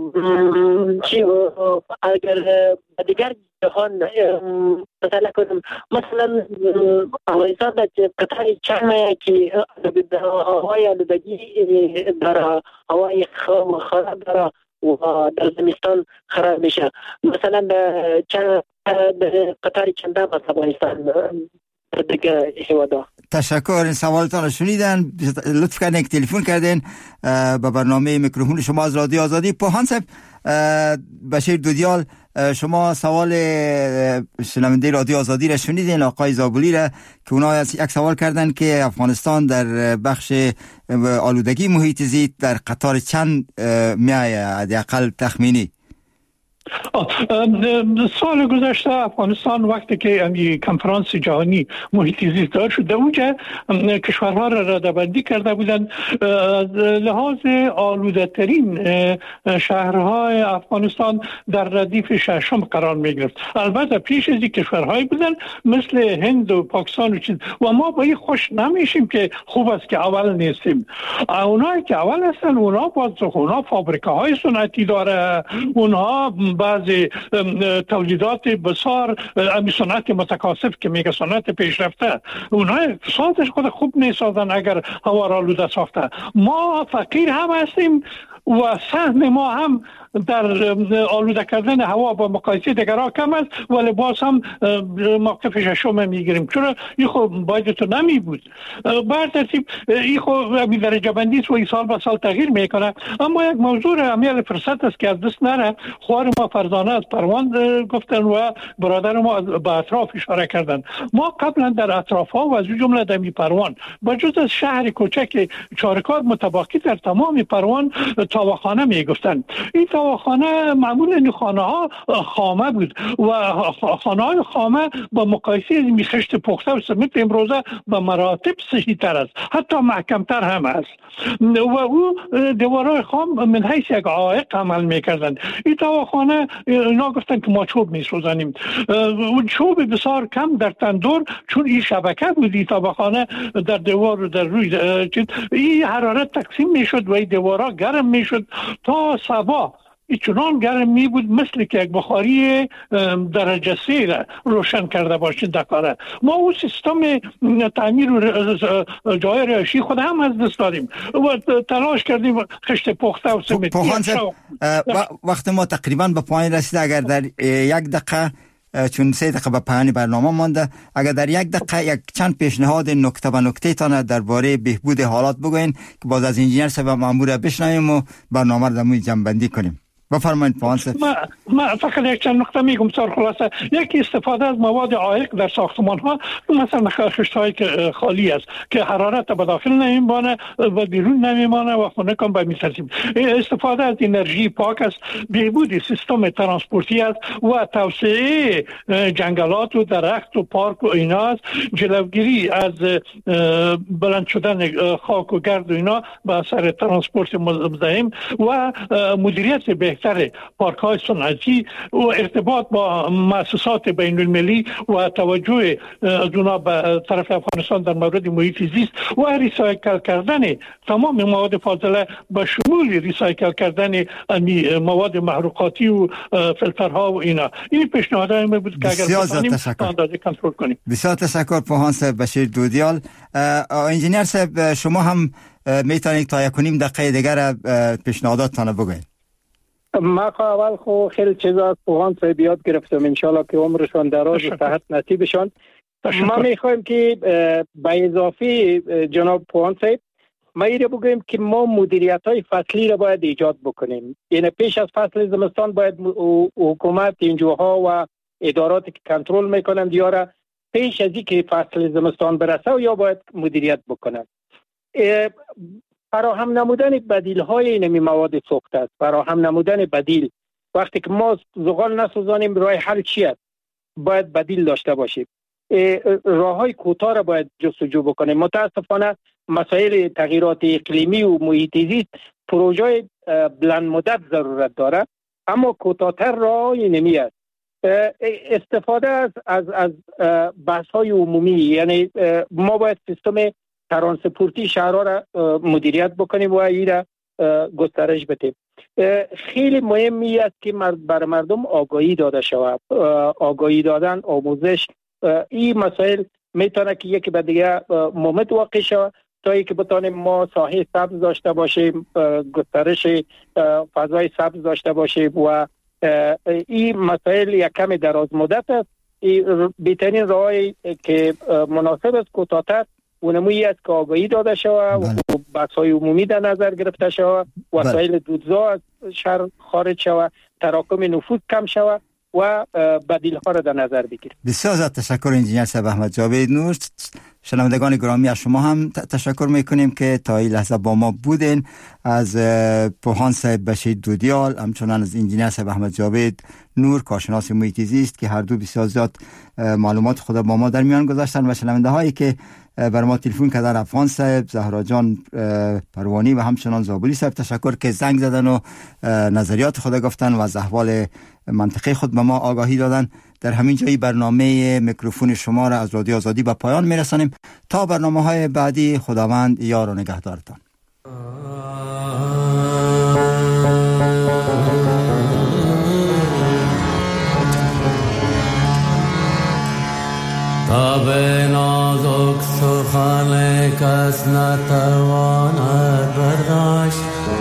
اگر دیگر جهان مثلا کنم، مثلا افغانستان در قطار چند که هوای آلودگی داره، هوای خراب داره و در زمستان خراب میشه، مثلا در قطار چند از افغانستان دیگه حوادا. تشکر. این سوالتان رو شنیدن، لطف کردین که تلفن کردین به برنامه میکروفون شما از رادیو آزادی. پوهان صاحب بشیر دودیال، شما سوال شنونده رادیو آزادی را شنیدین، آقای زابلی را که اونا یک سوال کردن که افغانستان در بخش آلودگی محیط زیست در قطار چند میایه حداقل تخمینی؟ سال گذشته افغانستان وقتی که این کنفرانس جهانی محیط زیست دار شد، در اونجا کشورها را رده‌بندی کرده بودند لحاظ آلوده ترین شهرهای افغانستان در ردیف ششم قرار می گرفت. البته پیش از این کشورهایی بودن مثل هند و پاکستان و چیز، و ما با این خوش نمیشیم که خوب است که اول نیستیم. اونایی که اول هستن اونا اونا فابریکاهای صنعتی داره، اونها بعضی تولیدات بسیار صنعت متکاسب که میگه صنعت پیشرفته، اونها اقتصادش خود خوب نیسازن اگر هوا را آلوده ساخته. ما فقیر هم هستیم و سهم ما هم در آلوده کردن هوا با مقایسه دیگرها کم است، ولی باز هم موقف ششم میگیریم. چرا این خب باید تو نمی بود. بر ترتیب این خب درجه بندی و این سال به سال تغییر میکنه. اما یک موضوع امیال فرصت است که از دست نره. خوار ما فرزانه از پروان گفتن و برادر ما به اطراف اشاره کردن. ما قبلا در اطراف ها و از جمله در پروان با جز از شهر کوچک چارکار متباقی در تمام پروان تاوخانه میگفتن. این تاوخانه معمولا این خانه ها خامه بود و خانه های خامه با مقایسه می خشت پخته و سمنت امروزه به مراتب صحیح تر است، حتی محکم تر هم است و او دیوارهای خام من حیث یک عائق عمل میکردن. این تاوخانه اینا گفتن که ما چوب میسوزانیم، اون چوب بسیار کم در تندور، چون این شبکه بود این تاوخانه در دیوار و در روی این حرارت تقسیم میشد و این دیوارها گرم میشد تا صبح. این چنان گرم می بود مثل که یک بخاری درجه 3 روشن کرده باشید در کاره. ما او سیستم تعمیر و جای رهایشی خود هم از دست دادیم و تلاش کردیم خشت پخته و سمنتی. وقت ما تقریبا به پایان رسید. اگر در یک دقیقه، چون 3 دقیقه به پایان برنامه مانده، اگر در یک دقیقه یک چند پیشنهاد نکته به نکته تان درباره بهبود حالات بگوین که باز از انجینیر صاحب مامور بشنویم و برنامه رو در جمع‌بندی کنیم. بفرمایید پانس. ما فقط یک چند نکته میگم سر خلاصه. یکی استفاده از مواد عایق در ساختمان ها، مثلا خشت هایی که خالی است که حرارت به داخل نمیمانه و بیرون نمیمانه و خونه کم به میسازیم. استفاده از انرژی پاک است، بهبود سیستم ترانسپورتی است و توسعه جنگلات و درخت و پارک و اینا است، جلوگیری از بلند شدن خاک و گرد و اینا به اثر ترانسپورت مزاحم و مدیریت بهتر پارک های صنعتی و ارتباط با مؤسسات بین المللی و توجه اونا به طرف افغانستان در مورد محیط زیست و ریسایکل کردن تمام مواد فاضله به شمول ریسایکل کردن مواد محروقاتی و فیلترها و اینا. این پیشنهادهای ما بود که اگر بتونیم اندازه کنترل کنیم. بسیار تشکر پوهان صاحب بشیر دودیال. انجینیر صاحب شما هم میتونید تا 1.5 دقیقه دیگر پیشنهاداتتان بگویید. ما اول خیلی چیزا از پوهان صاحب یاد گرفتم، انشالله که عمرشان دراز و صحت نصیبشان. ما میخوایم که به اضافه جناب پوهان صاحب ما ایره بگویم که ما مدیریت های فصلی را باید ایجاد بکنیم. یعنی پیش از فصل زمستان باید حکومت، انجوها و اداراتی که کنترل میکنند یا پیش از اینکه فصل زمستان برسه و یا باید مدیریت بکنند. فراهم نمودن بدیل های اینمی مواد سوخته است. فراهم نمودن بدیل، وقتی که ما زغال نسوزانیم راه حل چی است؟ باید بدیل داشته باشیم. راه های کوتاه را باید جستجو بکنیم. متاسفانه مسائل تغییرات اقلیمی و محیط زیست پروژه بلند مدت ضرورت داره، اما کوتاه‌تر راه اینمی است. استفاده از بحث های عمومی، یعنی ما باید سیستم ترانسپورتی شهرها را مدیریت بکنیم و این را گسترش بدیم. خیلی مهمی است که بر مردم آگاهی داده شود. آگاهی دادن، آموزش، این مسائل میتونه که یکی به دیگه مومد واقع شود تا اینکه بتانیم ما ساحه سبز داشته باشیم، گسترش فضای سبز داشته باشیم و این مسائل یک کمی دراز مدت است. بهترین راهی که مناسب است کوتاه‌تر اونمویی است که آگاهی داده شود و بحث‌های عمومی در نظر گرفته شود، وسایل دودزا از شهر خارج شود، تراکم نفوذ کم شود و بدیل‌ها را در نظر بگیریم. بسیار زیاد تشکر انجینیر صاحب احمد جاوید نور. شنوندگان گرامی از شما هم تشکر میکنیم که تا این لحظه با ما بودین. از پوهان صاحب بشیر دودیال، همچنان از انجینیر صاحب احمد جاوید نور کارشناس محیط زیست که هر دو بسیار زیاد معلومات خود با ما در میان گذاشتن و شنونده هایی که بر ما تلفن کردن، افغان صاحب، زهرا جان پروانی و همچنان زابلی صاحب تشکر که زنگ زدن و نظریات خود گفتن و از احوال منطقه خود به ما آگاهی دادن. در همین جایی برنامه میکروفون شما را از رادیو آزادی به پایان میرسانیم. تا برنامه‌های بعدی خداوند یار و نگهدارتان. تاب نازک سخن کس نتواند برداشت،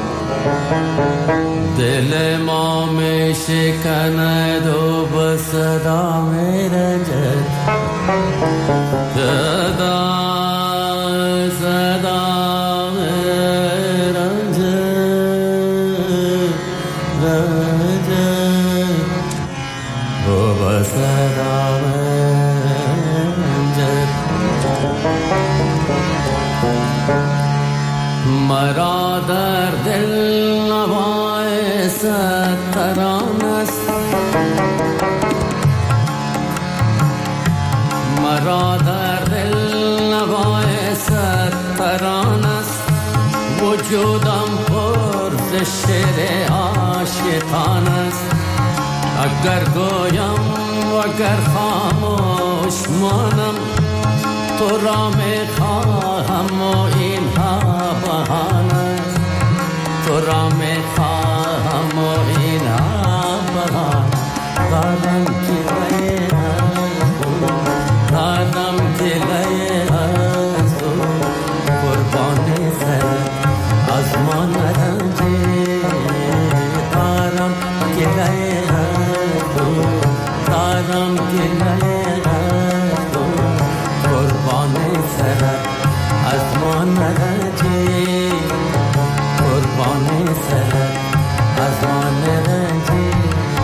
دل ما می شکند و به صدا می رنجد، صدا می رنجد و به صدا مرا در دل مرا در دل نوای ستران است وجودم پر ز شعر عاشقان است اگر گویم و اگر خاموش مانم تو را میخواهم و اینها بهانه است تو را میخواهم و اینها بهانه دادم که دادم دلای از تو قربانی سر از ما نرنجی دارم دلای از تو دارم دلای از تو قربانی سر از ما نرنجی قربانی سر از ما نرنجی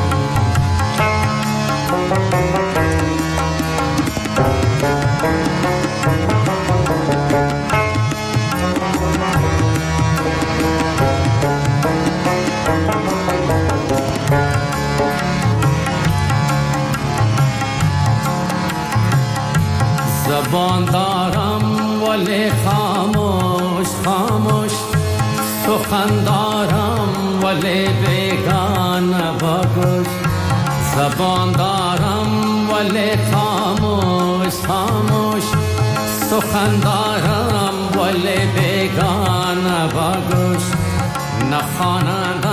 زبان دارم ولی خاموش خاموش سخن دارم ولی بیگانه بگوش زبان دارم ولی خاموش خاموش سخن دارم ولی بیگانه بگوش نخواننده